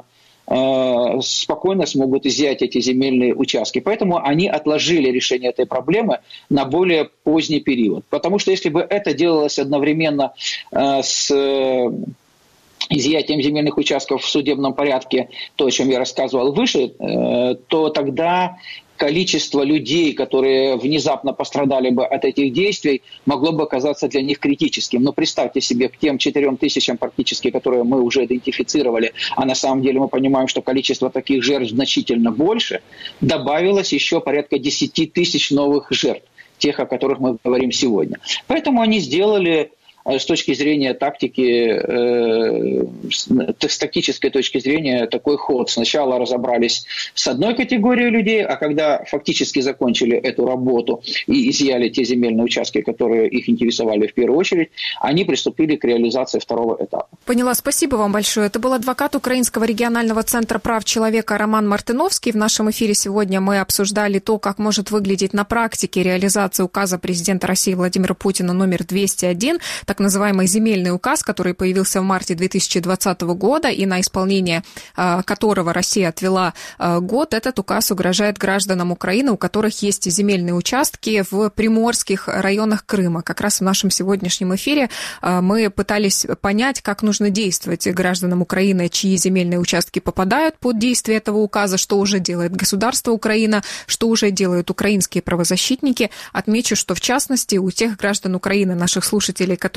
э, спокойно смогут изъять эти земельные участки. Поэтому они отложили решение этой проблемы на более поздний период. Потому что если бы это делалось одновременно э, с э, изъятием земельных участков в судебном порядке, то, о чем я рассказывал выше, э, то тогда количество людей, которые внезапно пострадали бы от этих действий, могло бы оказаться для них критическим. Но представьте себе, к тем четырем тысячам практически, которые мы уже идентифицировали, а на самом деле мы понимаем, что количество таких жертв значительно больше, добавилось еще порядка десять тысяч новых жертв, тех, о которых мы говорим сегодня. Поэтому они сделали с точки зрения тактики, э, с тактической точки зрения такой ход. Сначала разобрались с одной категорией людей, а когда фактически закончили эту работу и изъяли те земельные участки, которые их интересовали в первую очередь, они приступили к реализации второго этапа. Поняла, спасибо вам большое. Это был адвокат Украинского регионального центра прав человека Роман Мартыновский. В нашем эфире сегодня мы обсуждали то, как может выглядеть на практике реализация указа президента России Владимира Путина номер двести один, так называемый земельный указ, который появился в марте две тысячи двадцатого года и на исполнение э, которого Россия отвела э, год. Этот указ угрожает гражданам Украины, у которых есть земельные участки в приморских районах Крыма. Как раз в нашем сегодняшнем эфире э, мы пытались понять, как нужно действовать гражданам Украины, чьи земельные участки попадают под действие этого указа, что уже делает государство Украина, что уже делают украинские правозащитники. Отмечу, что в частности у тех граждан Украины, наших слушателей, которые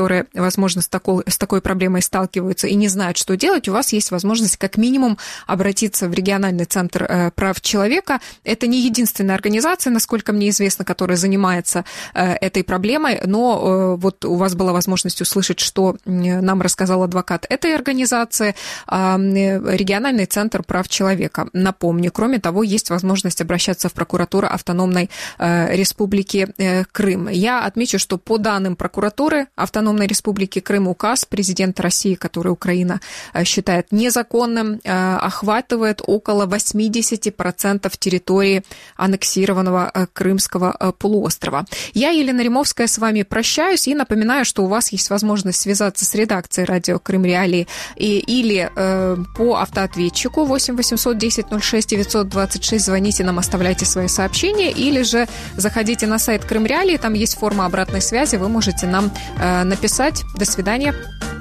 которые, возможно, с такой, с такой проблемой сталкиваются и не знают, что делать, у вас есть возможность как минимум обратиться в региональный центр прав человека. Это не единственная организация, насколько мне известно, которая занимается этой проблемой, но вот у вас была возможность услышать, что нам рассказал адвокат этой организации, региональный центр прав человека. Напомню, кроме того, есть возможность обращаться в прокуратуру Автономной Республики Крым. Я отмечу, что по данным прокуратуры Автономной Республики Крым указ президента России, который Украина считает незаконным, охватывает около восемьдесят процентов территории аннексированного Крымского полуострова. Я, Елена Римовская, с вами прощаюсь и напоминаю, что у вас есть возможность связаться с редакцией радио Крым Реалии и, или э, по автоответчику восемь восемьсот десять ноль шесть девятьсот двадцать шесть, звоните нам, оставляйте свои сообщения, или же заходите на сайт Крым Реалии, там есть форма обратной связи, вы можете нам э, написать. До свидания.